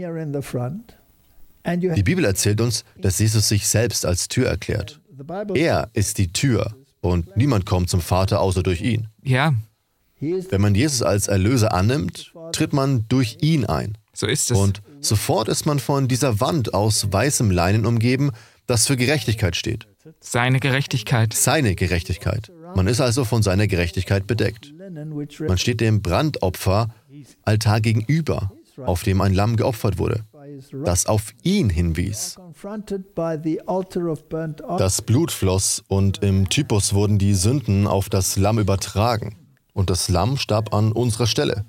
Die Bibel erzählt uns, dass Jesus sich selbst als Tür erklärt. Er ist die Tür und niemand kommt zum Vater außer durch ihn. Ja. Wenn man Jesus als Erlöser annimmt, tritt man durch ihn ein. So ist es. Und sofort ist man von dieser Wand aus weißem Leinen umgeben, das für Gerechtigkeit steht. Seine Gerechtigkeit. Seine Gerechtigkeit. Man ist also von seiner Gerechtigkeit bedeckt. Man steht dem Brandopferaltar gegenüber, auf dem ein Lamm geopfert wurde, das auf ihn hinwies. Das Blut floss und im Typus wurden die Sünden auf das Lamm übertragen. Und das Lamm starb an unserer Stelle.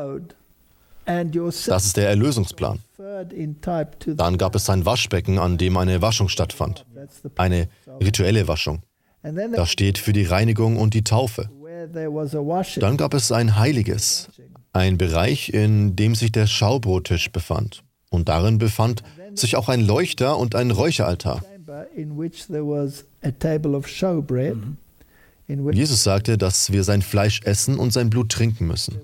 Das ist der Erlösungsplan. Dann gab es ein Waschbecken, an dem eine Waschung stattfand. Eine rituelle Waschung. Das steht für die Reinigung und die Taufe. Dann gab es ein Heiliges, ein Bereich, in dem sich der Schaubrottisch befand. Und darin befand sich auch ein Leuchter und ein Räucheraltar. Jesus sagte, dass wir sein Fleisch essen und sein Blut trinken müssen.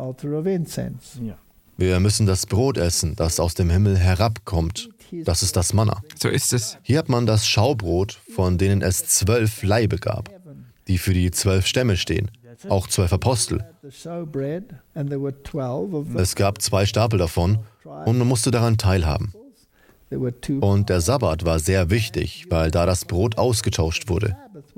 Wir müssen das Brot essen, das aus dem Himmel herabkommt. Das ist das Manna. So ist es. Hier hat man das Schaubrot, von denen es zwölf Laibe gab, die für die zwölf Stämme stehen, auch zwölf Apostel. Es gab zwei Stapel davon und man musste daran teilhaben. Und der Sabbat war sehr wichtig, weil da das Brot ausgetauscht wurde.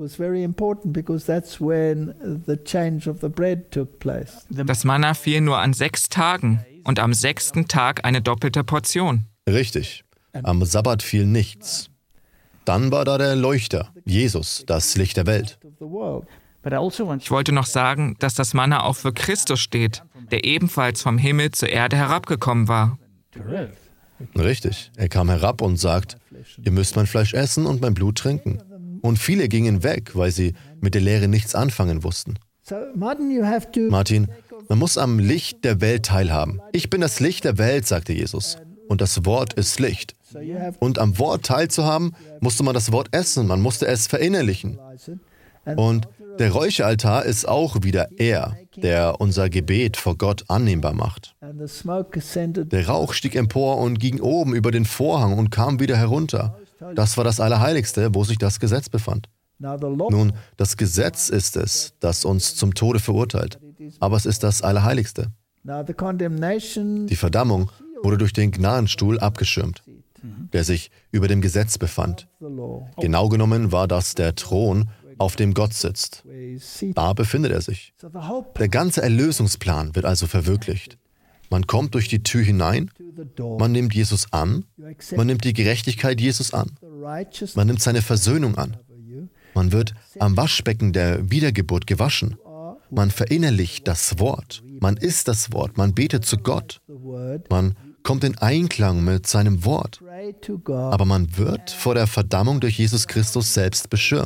Das Manna fiel nur an sechs Tagen und am sechsten Tag eine doppelte Portion. Richtig. Am Sabbat fiel nichts. Dann war da der Leuchter, Jesus, das Licht der Welt. Ich wollte noch sagen, dass das Manna auch für Christus steht, der ebenfalls vom Himmel zur Erde herabgekommen war. Richtig. Er kam herab und sagt, ihr müsst mein Fleisch essen und mein Blut trinken. Und viele gingen weg, weil sie mit der Lehre nichts anfangen wussten. Martin, man muss am Licht der Welt teilhaben. Ich bin das Licht der Welt, sagte Jesus. Und das Wort ist Licht. Und am Wort teilzuhaben, musste man das Wort essen, man musste es verinnerlichen. Und der Räucheraltar ist auch wieder er, der unser Gebet vor Gott annehmbar macht. Der Rauch stieg empor und ging oben über den Vorhang und kam wieder herunter. Das war das Allerheiligste, wo sich das Gesetz befand. Nun, das Gesetz ist es, das uns zum Tode verurteilt, aber es ist das Allerheiligste. Die Verdammung wurde durch den Gnadenstuhl abgeschirmt, der sich über dem Gesetz befand. Genau genommen war das der Thron, auf dem Gott sitzt. Da befindet er sich. Der ganze Erlösungsplan wird also verwirklicht. Man kommt durch die Tür hinein, man nimmt Jesus an, man nimmt die Gerechtigkeit Jesus an, man nimmt seine Versöhnung an. Man wird am Waschbecken der Wiedergeburt gewaschen. Man verinnerlicht das Wort, man ist das Wort, man betet zu Gott. Man kommt in Einklang mit seinem Wort. Aber man wird vor der Verdammung durch Jesus Christus selbst beschirmt.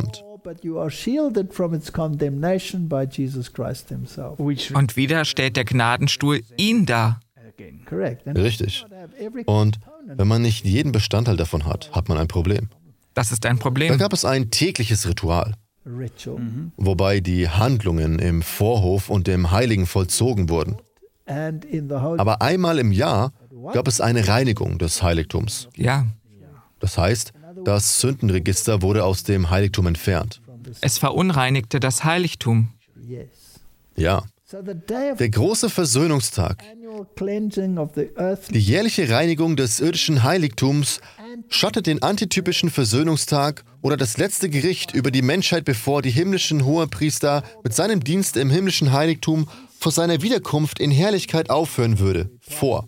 Und wieder stellt der Gnadenstuhl ihn dar. Richtig. Und wenn man nicht jeden Bestandteil davon hat, hat man ein Problem. Das ist ein Problem. Da gab es ein tägliches Ritual, wobei die Handlungen im Vorhof und im Heiligen vollzogen wurden. Aber einmal im Jahr gab es eine Reinigung des Heiligtums. Ja. Das heißt, das Sündenregister wurde aus dem Heiligtum entfernt. Es verunreinigte das Heiligtum. Ja. Der große Versöhnungstag, die jährliche Reinigung des irdischen Heiligtums, schottet den antitypischen Versöhnungstag oder das letzte Gericht über die Menschheit, bevor die himmlischen Hohepriester mit seinem Dienst im himmlischen Heiligtum vor seiner Wiederkunft in Herrlichkeit aufhören würde, vor.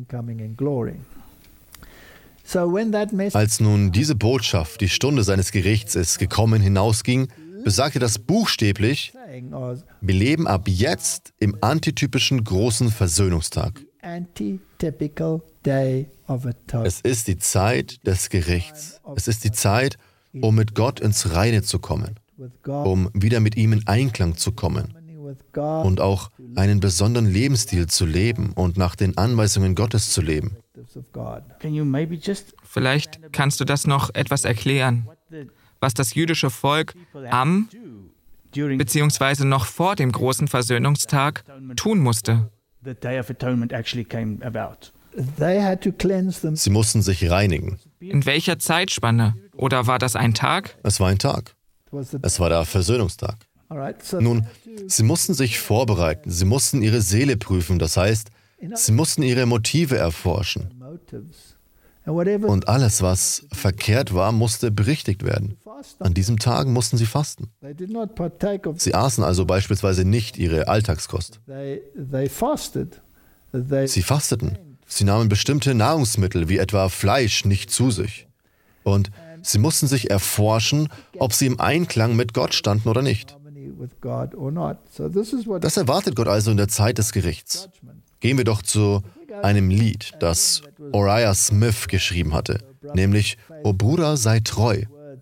Als nun diese Botschaft, die Stunde seines Gerichts ist gekommen, hinausging, besagte das buchstäblich, wir leben ab jetzt im antitypischen großen Versöhnungstag. Es ist die Zeit des Gerichts. Es ist die Zeit, um mit Gott ins Reine zu kommen, um wieder mit ihm in Einklang zu kommen und auch einen besonderen Lebensstil zu leben und nach den Anweisungen Gottes zu leben. Vielleicht kannst du das noch etwas erklären, was das jüdische Volk am beziehungsweise noch vor dem großen Versöhnungstag tun musste. Sie mussten sich reinigen. In welcher Zeitspanne? Oder war das ein Tag? Es war ein Tag. Es war der Versöhnungstag. Nun, sie mussten sich vorbereiten, sie mussten ihre Seele prüfen, das heißt, sie mussten ihre Motive erforschen. Und alles, was verkehrt war, musste berichtigt werden. An diesem Tag mussten sie fasten. Sie aßen also beispielsweise nicht ihre Alltagskost. Sie fasteten. Sie nahmen bestimmte Nahrungsmittel, wie etwa Fleisch, nicht zu sich. Und sie mussten sich erforschen, ob sie im Einklang mit Gott standen oder nicht. Das erwartet Gott also in der Zeit des Gerichts. Gehen wir doch zu einem Lied, das Uriah Smith geschrieben hatte, nämlich O Bruder, sei treu.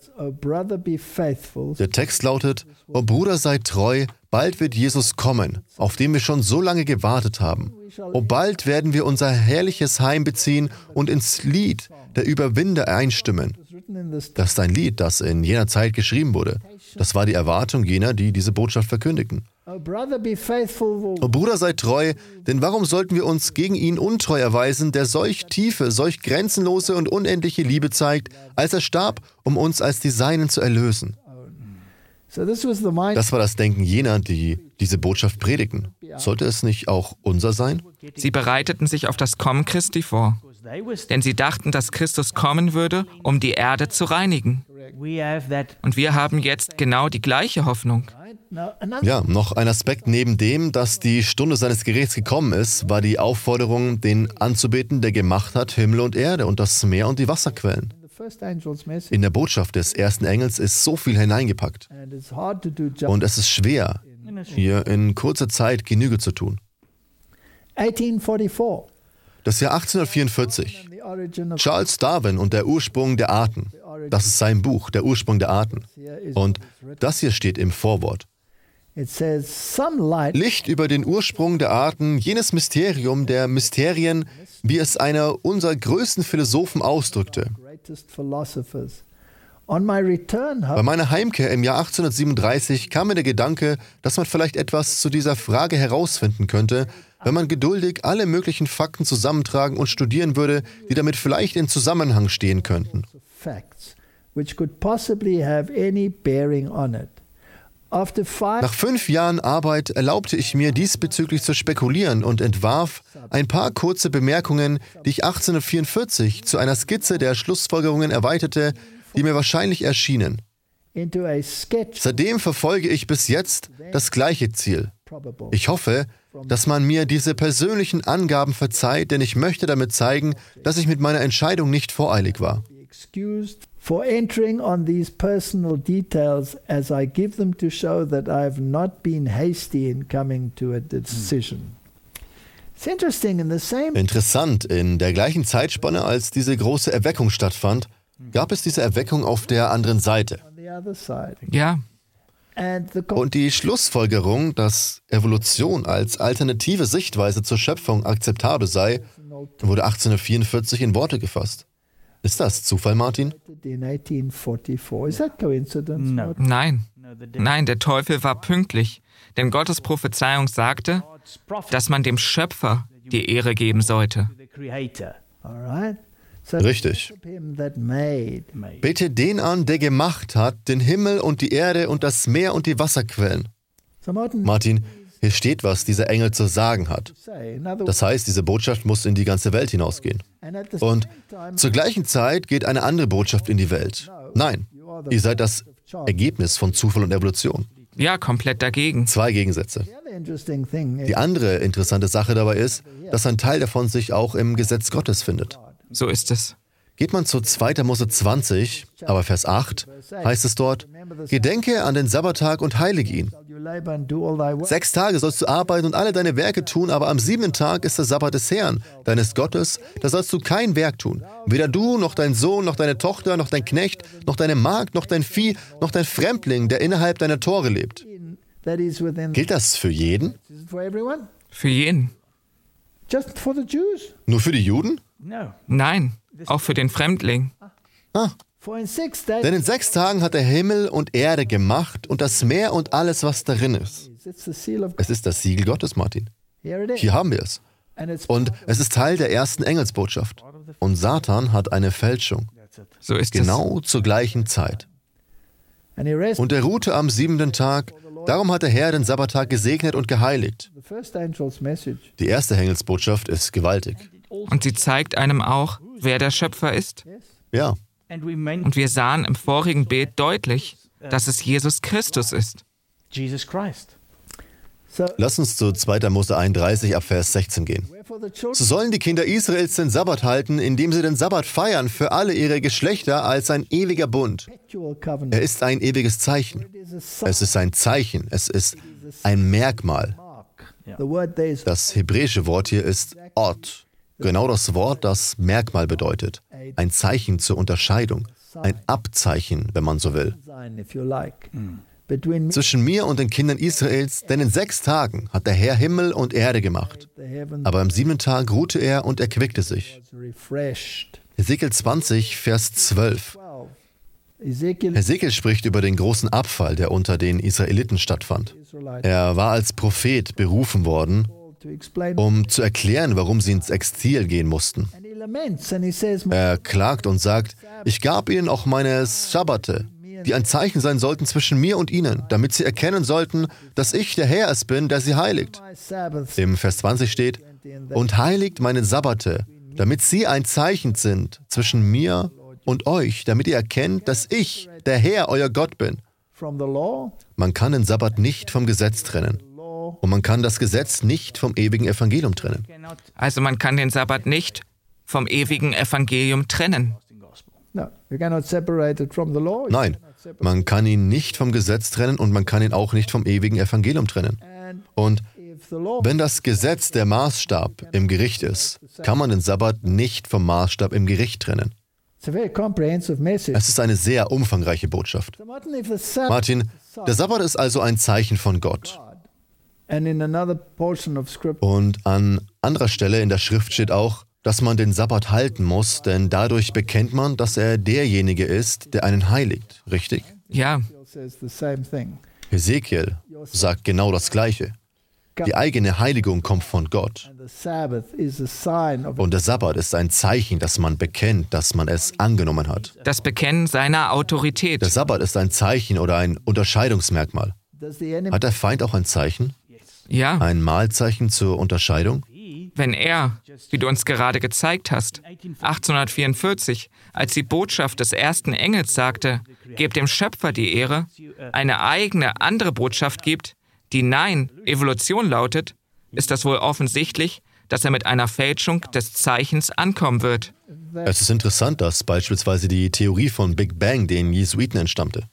Der Text lautet, O Bruder, sei treu, bald wird Jesus kommen, auf den wir schon so lange gewartet haben. O bald werden wir unser herrliches Heim beziehen und ins Lied der Überwinder einstimmen. Das ist ein Lied, das in jener Zeit geschrieben wurde. Das war die Erwartung jener, die diese Botschaft verkündigten. O Bruder, sei treu, denn warum sollten wir uns gegen ihn untreu erweisen, der solch tiefe, solch grenzenlose und unendliche Liebe zeigt, als er starb, um uns als die Seinen zu erlösen? Das war das Denken jener, die diese Botschaft predigten. Sollte es nicht auch unser sein? Sie bereiteten sich auf das Kommen Christi vor, denn sie dachten, dass Christus kommen würde, um die Erde zu reinigen. Und wir haben jetzt genau die gleiche Hoffnung. Ja, noch ein Aspekt neben dem, dass die Stunde seines Gerichts gekommen ist, war die Aufforderung, den anzubeten, der gemacht hat Himmel und Erde und das Meer und die Wasserquellen. In der Botschaft des ersten Engels ist so viel hineingepackt. Und es ist schwer, hier in kurzer Zeit Genüge zu tun. Das Jahr achtzehnhundertvierundvierzig. Charles Darwin und der Ursprung der Arten. Das ist sein Buch, der Ursprung der Arten. Und das hier steht im Vorwort. Licht über den Ursprung der Arten, jenes Mysterium der Mysterien, wie es einer unserer größten Philosophen ausdrückte. Bei meiner Heimkehr im Jahr achtzehnhundertsiebenunddreißig kam mir der Gedanke, dass man vielleicht etwas zu dieser Frage herausfinden könnte, wenn man geduldig alle möglichen Fakten zusammentragen und studieren würde, die damit vielleicht in Zusammenhang stehen könnten. Nach fünf Jahren Arbeit erlaubte ich mir, diesbezüglich zu spekulieren und entwarf ein paar kurze Bemerkungen, die ich achtzehnhundertvierundvierzig zu einer Skizze der Schlussfolgerungen erweiterte, die mir wahrscheinlich erschienen. Seitdem verfolge ich bis jetzt das gleiche Ziel. Ich hoffe, dass man mir diese persönlichen Angaben verzeiht, denn ich möchte damit zeigen, dass ich mit meiner Entscheidung nicht voreilig war. For entering on these personal details as I give them to show that I have not been hasty in coming to a decision. It's interesting, in the same Interessant, in der gleichen Zeitspanne, als diese große Erweckung stattfand, gab es diese Erweckung auf der anderen Seite. Ja. Und die Schlussfolgerung, dass Evolution als alternative Sichtweise zur Schöpfung akzeptabel sei, wurde achtzehnhundertvierundvierzig in Worte gefasst. Ist das Zufall, Martin? Nein. Nein, der Teufel war pünktlich, denn Gottes Prophezeiung sagte, dass man dem Schöpfer die Ehre geben sollte. Richtig. Bete den an, der gemacht hat, den Himmel und die Erde und das Meer und die Wasserquellen. Martin, hier steht, was dieser Engel zu sagen hat. Das heißt, diese Botschaft muss in die ganze Welt hinausgehen. Und zur gleichen Zeit geht eine andere Botschaft in die Welt. Nein, ihr seid das Ergebnis von Zufall und Evolution. Ja, komplett dagegen. Zwei Gegensätze. Die andere interessante Sache dabei ist, dass ein Teil davon sich auch im Gesetz Gottes findet. So ist es. Geht man zu zweiter Mose zwanzig, aber Vers acht, heißt es dort, Gedenke an den Sabbattag und heilige ihn. Sechs Tage sollst du arbeiten und alle deine Werke tun, aber am siebenten Tag ist der Sabbat des Herrn, deines Gottes, da sollst du kein Werk tun. Weder du, noch dein Sohn, noch deine Tochter, noch dein Knecht, noch deine Magd, noch dein Vieh, noch dein Fremdling, der innerhalb deiner Tore lebt. Gilt das für jeden? Für jeden. Nur für die Juden? Nein, auch für den Fremdling. Ah. Denn in sechs Tagen hat er Himmel und Erde gemacht und das Meer und alles, was darin ist. Es ist das Siegel Gottes, Martin. Hier haben wir es. Und es ist Teil der ersten Engelsbotschaft. Und Satan hat eine Fälschung. So ist genau es. zur gleichen Zeit. Und er ruhte am siebenten Tag. Darum hat der Herr den Sabbattag gesegnet und geheiligt. Die erste Engelsbotschaft ist gewaltig. Und sie zeigt einem auch, wer der Schöpfer ist. Ja. Und wir sahen im vorigen Bild deutlich, dass es Jesus Christus ist. Lass uns zu zweiter Mose einunddreißig ab Vers sechzehn gehen. So sollen die Kinder Israels den Sabbat halten, indem sie den Sabbat feiern für alle ihre Geschlechter als ein ewiger Bund. Er ist ein ewiges Zeichen. Es ist ein Zeichen. Es ist ein Merkmal. Das hebräische Wort hier ist Ot. Genau das Wort, das Merkmal bedeutet. Ein Zeichen zur Unterscheidung. Ein Abzeichen, wenn man so will. Zwischen mir und den Kindern Israels, denn in sechs Tagen hat der Herr Himmel und Erde gemacht. Aber am siebenten Tag ruhte er und erquickte sich. Hesekiel zwanzig, Vers zwölf. Hesekiel spricht über den großen Abfall, der unter den Israeliten stattfand. Er war als Prophet berufen worden, um zu erklären, warum sie ins Exil gehen mussten. Er klagt und sagt, ich gab ihnen auch meine Sabbate, die ein Zeichen sein sollten zwischen mir und ihnen, damit sie erkennen sollten, dass ich der Herr es bin, der sie heiligt. Im Vers zwanzig steht, und heiligt meine Sabbate, damit sie ein Zeichen sind zwischen mir und euch, damit ihr erkennt, dass ich der Herr, euer Gott bin. Man kann den Sabbat nicht vom Gesetz trennen. Und man kann das Gesetz nicht vom ewigen Evangelium trennen. Also man kann den Sabbat nicht vom ewigen Evangelium trennen. Nein, man kann ihn nicht vom Gesetz trennen und man kann ihn auch nicht vom ewigen Evangelium trennen. Und wenn das Gesetz der Maßstab im Gericht ist, kann man den Sabbat nicht vom Maßstab im Gericht trennen. Es ist eine sehr umfangreiche Botschaft. Martin, der Sabbat ist also ein Zeichen von Gott. Und an anderer Stelle in der Schrift steht auch, dass man den Sabbat halten muss, denn dadurch bekennt man, dass er derjenige ist, der einen heiligt, richtig? Ja. Hesekiel sagt genau das Gleiche. Die eigene Heiligung kommt von Gott. Und der Sabbat ist ein Zeichen, dass man bekennt, dass man es angenommen hat. Das Bekennen seiner Autorität. Der Sabbat ist ein Zeichen oder ein Unterscheidungsmerkmal. Hat der Feind auch ein Zeichen? Ja. Ein Malzeichen zur Unterscheidung? Wenn er, wie du uns gerade gezeigt hast, achtzehnhundertvierundvierzig, als die Botschaft des ersten Engels sagte, gebt dem Schöpfer die Ehre, eine eigene, andere Botschaft gibt, die Nein, Evolution lautet, ist das wohl offensichtlich, dass er mit einer Fälschung des Zeichens ankommen wird. Es ist interessant, dass beispielsweise die Theorie von Big Bang den Jesuiten entstammte.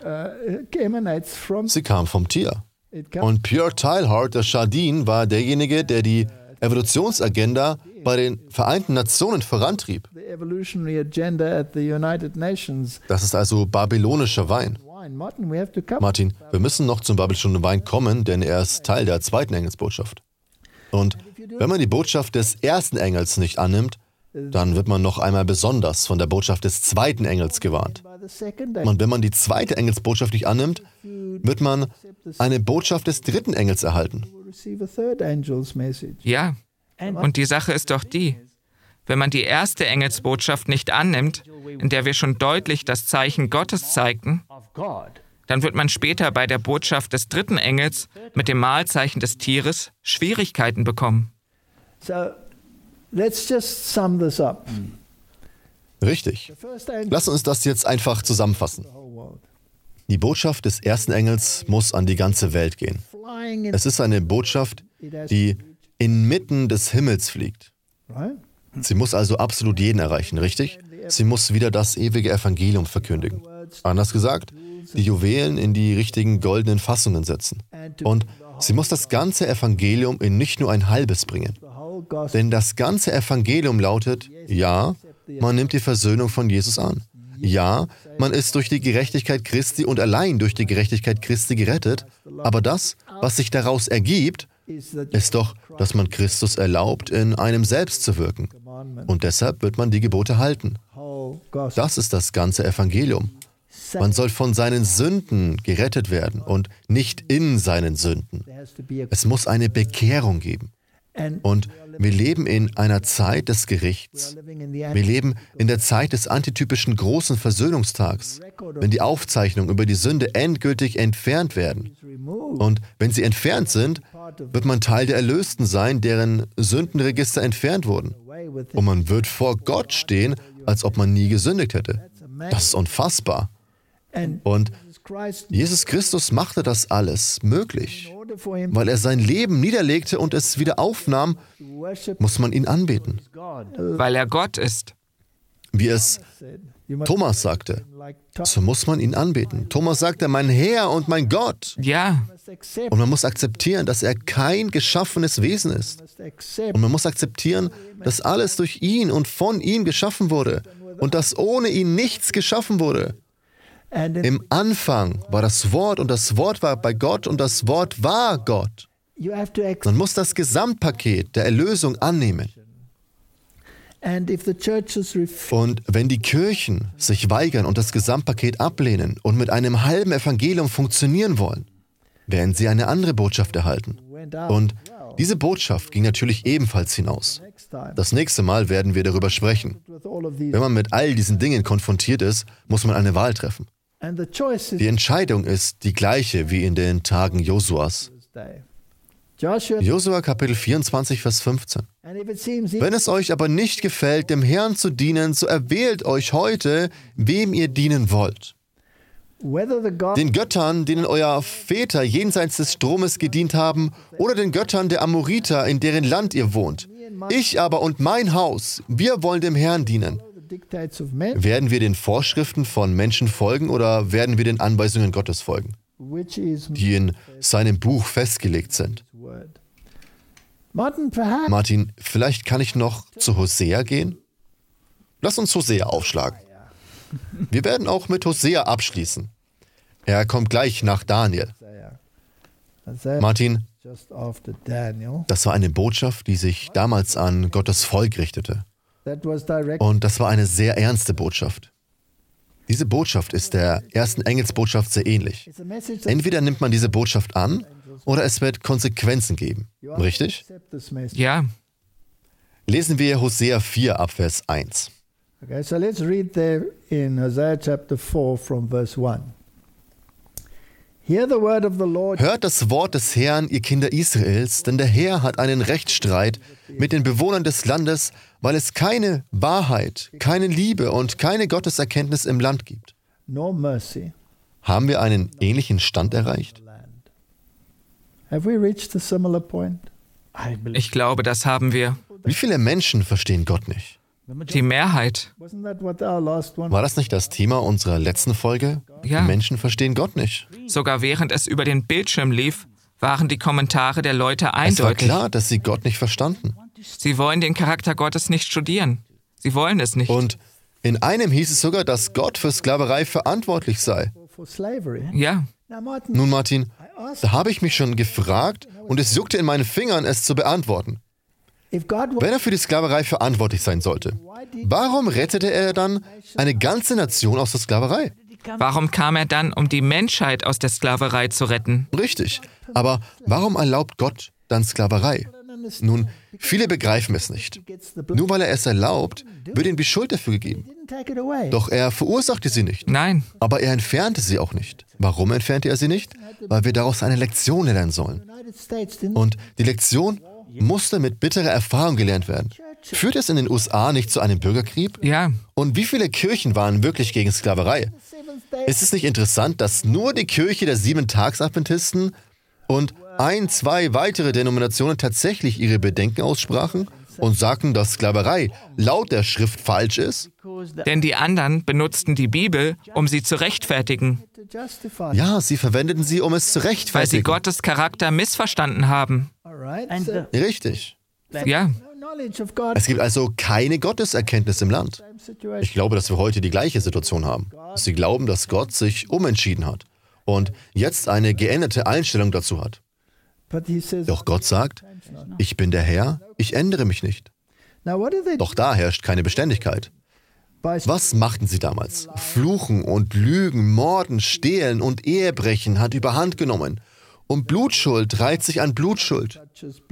Sie kam vom Tier. Und Pierre Teilhard de Chardin war derjenige, der die Evolutionsagenda bei den Vereinten Nationen vorantrieb. Das ist also babylonischer Wein. Martin, wir müssen noch zum Babelstunde Wein kommen, denn er ist Teil der zweiten Engelsbotschaft. Und wenn man die Botschaft des ersten Engels nicht annimmt, dann wird man noch einmal besonders von der Botschaft des zweiten Engels gewarnt. Und wenn man die zweite Engelsbotschaft nicht annimmt, wird man eine Botschaft des dritten Engels erhalten. Ja, und die Sache ist doch die, wenn man die erste Engelsbotschaft nicht annimmt, in der wir schon deutlich das Zeichen Gottes zeigten, dann wird man später bei der Botschaft des dritten Engels mit dem Mahlzeichen des Tieres Schwierigkeiten bekommen. Let's just sum this up. Richtig. Lass uns das jetzt einfach zusammenfassen. Die Botschaft des ersten Engels muss an die ganze Welt gehen. Es ist eine Botschaft, die inmitten des Himmels fliegt. Sie muss also absolut jeden erreichen, richtig? Sie muss wieder das ewige Evangelium verkündigen. Anders gesagt, die Juwelen in die richtigen goldenen Fassungen setzen. Und sie muss das ganze Evangelium in nicht nur ein halbes bringen. Denn das ganze Evangelium lautet, ja, man nimmt die Versöhnung von Jesus an. Ja, man ist durch die Gerechtigkeit Christi und allein durch die Gerechtigkeit Christi gerettet. Aber das, was sich daraus ergibt, ist doch, dass man Christus erlaubt, in einem selbst zu wirken. Und deshalb wird man die Gebote halten. Das ist das ganze Evangelium. Man soll von seinen Sünden gerettet werden und nicht in seinen Sünden. Es muss eine Bekehrung geben. Und wir leben in einer Zeit des Gerichts. Wir leben in der Zeit des antitypischen großen Versöhnungstags, wenn die Aufzeichnungen über die Sünde endgültig entfernt werden. Und wenn sie entfernt sind, wird man Teil der Erlösten sein, deren Sündenregister entfernt wurden. Und man wird vor Gott stehen, als ob man nie gesündigt hätte. Das ist unfassbar. Und Jesus Christus machte das alles möglich. Weil er sein Leben niederlegte und es wieder aufnahm, muss man ihn anbeten. Weil er Gott ist. Wie es Thomas sagte, so muss man ihn anbeten. Thomas sagte, mein Herr und mein Gott. Ja. Und man muss akzeptieren, dass er kein geschaffenes Wesen ist. Und man muss akzeptieren, dass alles durch ihn und von ihm geschaffen wurde und dass ohne ihn nichts geschaffen wurde. Im Anfang war das Wort und das Wort war bei Gott und das Wort war Gott. Man muss das Gesamtpaket der Erlösung annehmen. Und wenn die Kirchen sich weigern und das Gesamtpaket ablehnen und mit einem halben Evangelium funktionieren wollen, werden sie eine andere Botschaft erhalten. Und diese Botschaft ging natürlich ebenfalls hinaus. Das nächste Mal werden wir darüber sprechen. Wenn man mit all diesen Dingen konfrontiert ist, muss man eine Wahl treffen. Die Entscheidung ist die gleiche wie in den Tagen Josuas. Josua Kapitel vierundzwanzig, Vers fünfzehn. Wenn es euch aber nicht gefällt, dem Herrn zu dienen, so erwählt euch heute, wem ihr dienen wollt. Den Göttern, denen euer Väter jenseits des Stromes gedient haben, oder den Göttern der Amoriter, in deren Land ihr wohnt. Ich aber und mein Haus, wir wollen dem Herrn dienen. Werden wir den Vorschriften von Menschen folgen oder werden wir den Anweisungen Gottes folgen, die in seinem Buch festgelegt sind? Martin, vielleicht kann ich noch zu Hosea gehen? Lass uns Hosea aufschlagen. Wir werden auch mit Hosea abschließen. Er kommt gleich nach Daniel. Martin, das war eine Botschaft, die sich damals an Gottes Volk richtete. Und das war eine sehr ernste Botschaft. Diese Botschaft ist der ersten Engelsbotschaft sehr ähnlich. Entweder nimmt man diese Botschaft an, oder es wird Konsequenzen geben. Richtig? Ja. Lesen wir Hosea vier ab Vers eins. Okay, so let's read there in Hosea chapter four from verse one. Hear the word of the Lord. Hört das Wort des Herrn, ihr Kinder Israels, denn der Herr hat einen Rechtsstreit mit den Bewohnern des Landes, weil es keine Wahrheit, keine Liebe und keine Gotteserkenntnis im Land gibt. No mercy. Haben wir einen ähnlichen Stand erreicht? Have we reached a similar point? Ich glaube, das haben wir. Wie viele Menschen verstehen Gott nicht? Die Mehrheit. War das nicht das Thema unserer letzten Folge? Ja. Die Menschen verstehen Gott nicht. Sogar während es über den Bildschirm lief, waren die Kommentare der Leute eindeutig. Es war klar, dass sie Gott nicht verstanden. Sie wollen den Charakter Gottes nicht studieren. Sie wollen es nicht. Und in einem hieß es sogar, dass Gott für Sklaverei verantwortlich sei. Ja. Nun, Martin, da habe ich mich schon gefragt und es juckte in meinen Fingern, es zu beantworten. Wenn er für die Sklaverei verantwortlich sein sollte, warum rettete er dann eine ganze Nation aus der Sklaverei? Warum kam er dann, um die Menschheit aus der Sklaverei zu retten? Richtig. Aber warum erlaubt Gott dann Sklaverei? Nun, viele begreifen es nicht. Nur weil er es erlaubt, wird ihm die Schuld dafür gegeben. Doch er verursachte sie nicht. Nein. Aber er entfernte sie auch nicht. Warum entfernte er sie nicht? Weil wir daraus eine Lektion lernen sollen. Und die Lektion musste mit bitterer Erfahrung gelernt werden. Führt es in den U S A nicht zu einem Bürgerkrieg? Ja. Und wie viele Kirchen waren wirklich gegen Sklaverei? Ist es nicht interessant, dass nur die Kirche der Sieben-Tags-Adventisten und ein, zwei weitere Denominationen tatsächlich ihre Bedenken aussprachen und sagten, dass Sklaverei laut der Schrift falsch ist? Denn die anderen benutzten die Bibel, um sie zu rechtfertigen. Ja, sie verwendeten sie, um es zu rechtfertigen. Weil sie Gottes Charakter missverstanden haben. Richtig. Ja. Es gibt also keine Gotteserkenntnis im Land. Ich glaube, dass wir heute die gleiche Situation haben. Sie glauben, dass Gott sich umentschieden hat und jetzt eine geänderte Einstellung dazu hat. Doch Gott sagt, ich bin der Herr, ich ändere mich nicht. Doch da herrscht keine Beständigkeit. Was machten sie damals? Fluchen und Lügen, Morden, Stehlen und Ehebrechen hat überhand genommen. Und Blutschuld reiht sich an Blutschuld.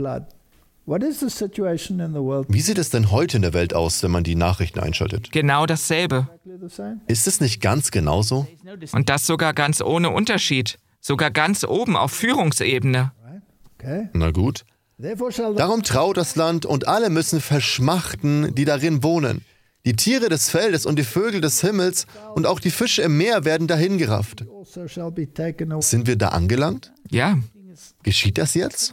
Wie sieht es denn heute in der Welt aus, wenn man die Nachrichten einschaltet? Genau dasselbe. Ist es nicht ganz genauso? Und das sogar ganz ohne Unterschied. Sogar ganz oben auf Führungsebene. Na gut. Darum traut das Land und alle müssen verschmachten, die darin wohnen. Die Tiere des Feldes und die Vögel des Himmels und auch die Fische im Meer werden dahingerafft. Sind wir da angelangt? Ja. Geschieht das jetzt?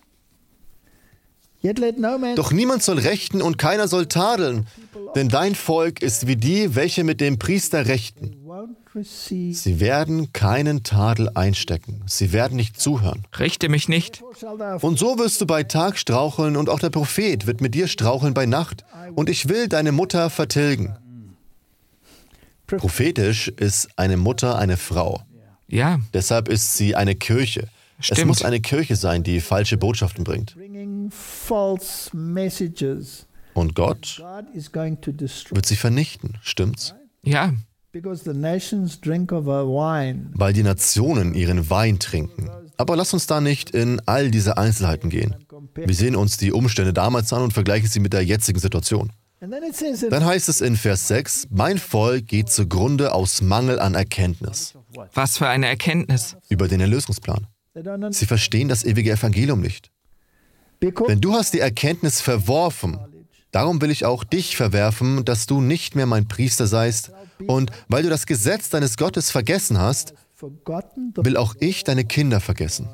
Doch niemand soll rechten und keiner soll tadeln, denn dein Volk ist wie die, welche mit dem Priester rechten. Sie werden keinen Tadel einstecken, sie werden nicht zuhören. Richte mich nicht. Und so wirst du bei Tag straucheln und auch der Prophet wird mit dir straucheln bei Nacht und ich will deine Mutter vertilgen. Prophetisch ist eine Mutter eine Frau. Ja. Deshalb ist sie eine Kirche. Stimmt. Es muss eine Kirche sein, die falsche Botschaften bringt. Und Gott wird sie vernichten, stimmt's? Ja. Weil die Nationen ihren Wein trinken. Aber lass uns da nicht in all diese Einzelheiten gehen. Wir sehen uns die Umstände damals an und vergleichen sie mit der jetzigen Situation. Dann heißt es in Vers sechs, mein Volk geht zugrunde aus Mangel an Erkenntnis. Was für eine Erkenntnis? Über den Erlösungsplan. Sie verstehen das ewige Evangelium nicht. Denn du hast die Erkenntnis verworfen. Darum will ich auch dich verwerfen, dass du nicht mehr mein Priester seist. Und weil du das Gesetz deines Gottes vergessen hast, will auch ich deine Kinder vergessen.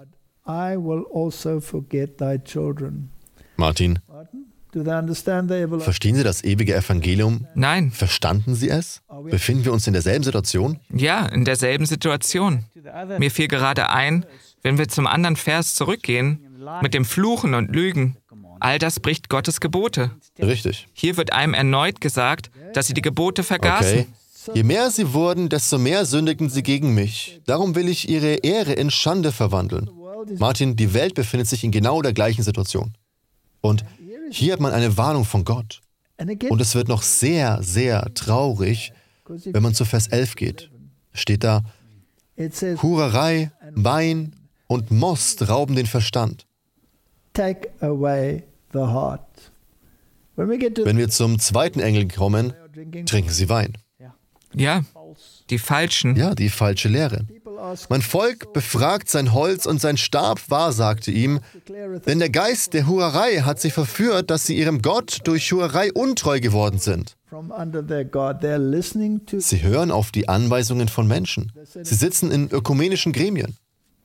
Martin, verstehen Sie das ewige Evangelium? Nein. Verstanden Sie es? Befinden wir uns in derselben Situation? Ja, in derselben Situation. Mir fiel gerade ein, wenn wir zum anderen Vers zurückgehen, mit dem Fluchen und Lügen, all das bricht Gottes Gebote. Richtig. Hier wird einem erneut gesagt, dass sie die Gebote vergaßen. Okay. Je mehr sie wurden, desto mehr sündigten sie gegen mich. Darum will ich ihre Ehre in Schande verwandeln. Martin, die Welt befindet sich in genau der gleichen Situation. Und hier hat man eine Warnung von Gott. Und es wird noch sehr, sehr traurig, wenn man zu Vers elf geht. Steht da, Hurerei, Wein und Most rauben den Verstand. Wenn wir zum zweiten Engel kommen, trinken sie Wein. Ja, die Falschen. Ja, die falsche Lehre. Mein Volk befragt sein Holz und sein Stab wahrsagte ihm, denn der Geist der Hurerei hat sie verführt, dass sie ihrem Gott durch Hurerei untreu geworden sind. Sie hören auf die Anweisungen von Menschen. Sie sitzen in ökumenischen Gremien.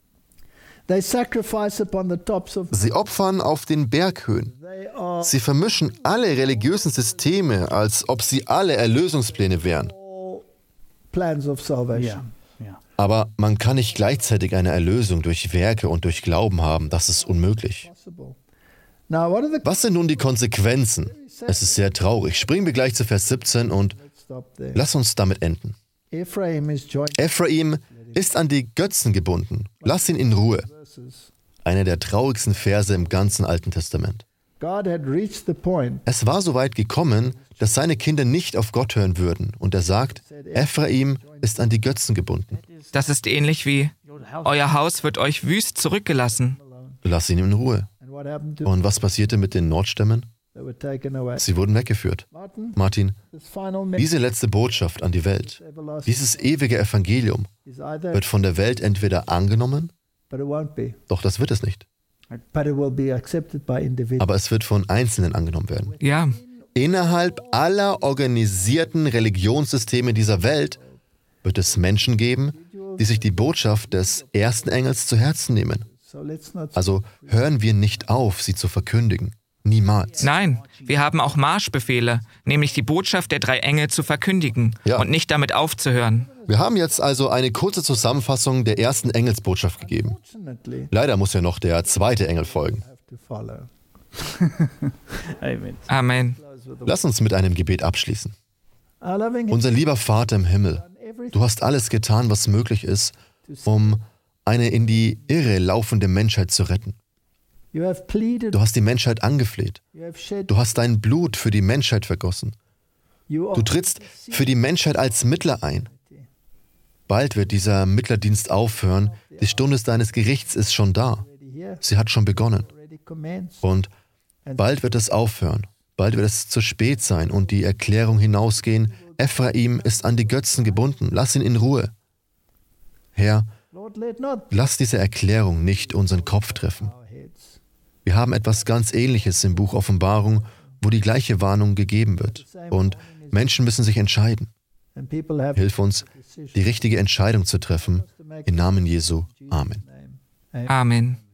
Sie opfern auf den Berghöhen. Sie vermischen alle religiösen Systeme, als ob sie alle Erlösungspläne wären. Aber man kann nicht gleichzeitig eine Erlösung durch Werke und durch Glauben haben. Das ist unmöglich. Was sind nun die Konsequenzen? Es ist sehr traurig. Springen wir gleich zu Vers siebzehn und lass uns damit enden. Ephraim ist an die Götzen gebunden. Lass ihn in Ruhe. Einer der traurigsten Verse im ganzen Alten Testament. Es war so weit gekommen, dass seine Kinder nicht auf Gott hören würden. Und er sagt, Ephraim ist an die Götzen gebunden. Das ist ähnlich wie, euer Haus wird euch wüst zurückgelassen. Lass ihn in Ruhe. Und was passierte mit den Nordstämmen? Sie wurden weggeführt. Martin, diese letzte Botschaft an die Welt, dieses ewige Evangelium, wird von der Welt entweder angenommen, doch das wird es nicht. Aber es wird von Einzelnen angenommen werden. Ja. Innerhalb aller organisierten Religionssysteme dieser Welt wird es Menschen geben, die sich die Botschaft des ersten Engels zu Herzen nehmen. Also hören wir nicht auf, sie zu verkündigen. Niemals. Nein, wir haben auch Marschbefehle, nämlich die Botschaft der drei Engel zu verkündigen ja. und nicht damit aufzuhören. Wir haben jetzt also eine kurze Zusammenfassung der ersten Engelsbotschaft gegeben. Leider muss ja noch der zweite Engel folgen. Amen. Lass uns mit einem Gebet abschließen. Unser lieber Vater im Himmel, du hast alles getan, was möglich ist, um eine in die Irre laufende Menschheit zu retten. Du hast die Menschheit angefleht. Du hast dein Blut für die Menschheit vergossen. Du trittst für die Menschheit als Mittler ein. Bald wird dieser Mittlerdienst aufhören. Die Stunde deines Gerichts ist schon da. Sie hat schon begonnen. Und bald wird es aufhören. Bald wird es zu spät sein und die Erklärung hinausgehen, Ephraim ist an die Götzen gebunden. Lass ihn in Ruhe. Herr, lass diese Erklärung nicht unseren Kopf treffen. Wir haben etwas ganz Ähnliches im Buch Offenbarung, wo die gleiche Warnung gegeben wird. Und Menschen müssen sich entscheiden. Hilf uns, die richtige Entscheidung zu treffen. Im Namen Jesu. Amen. Amen.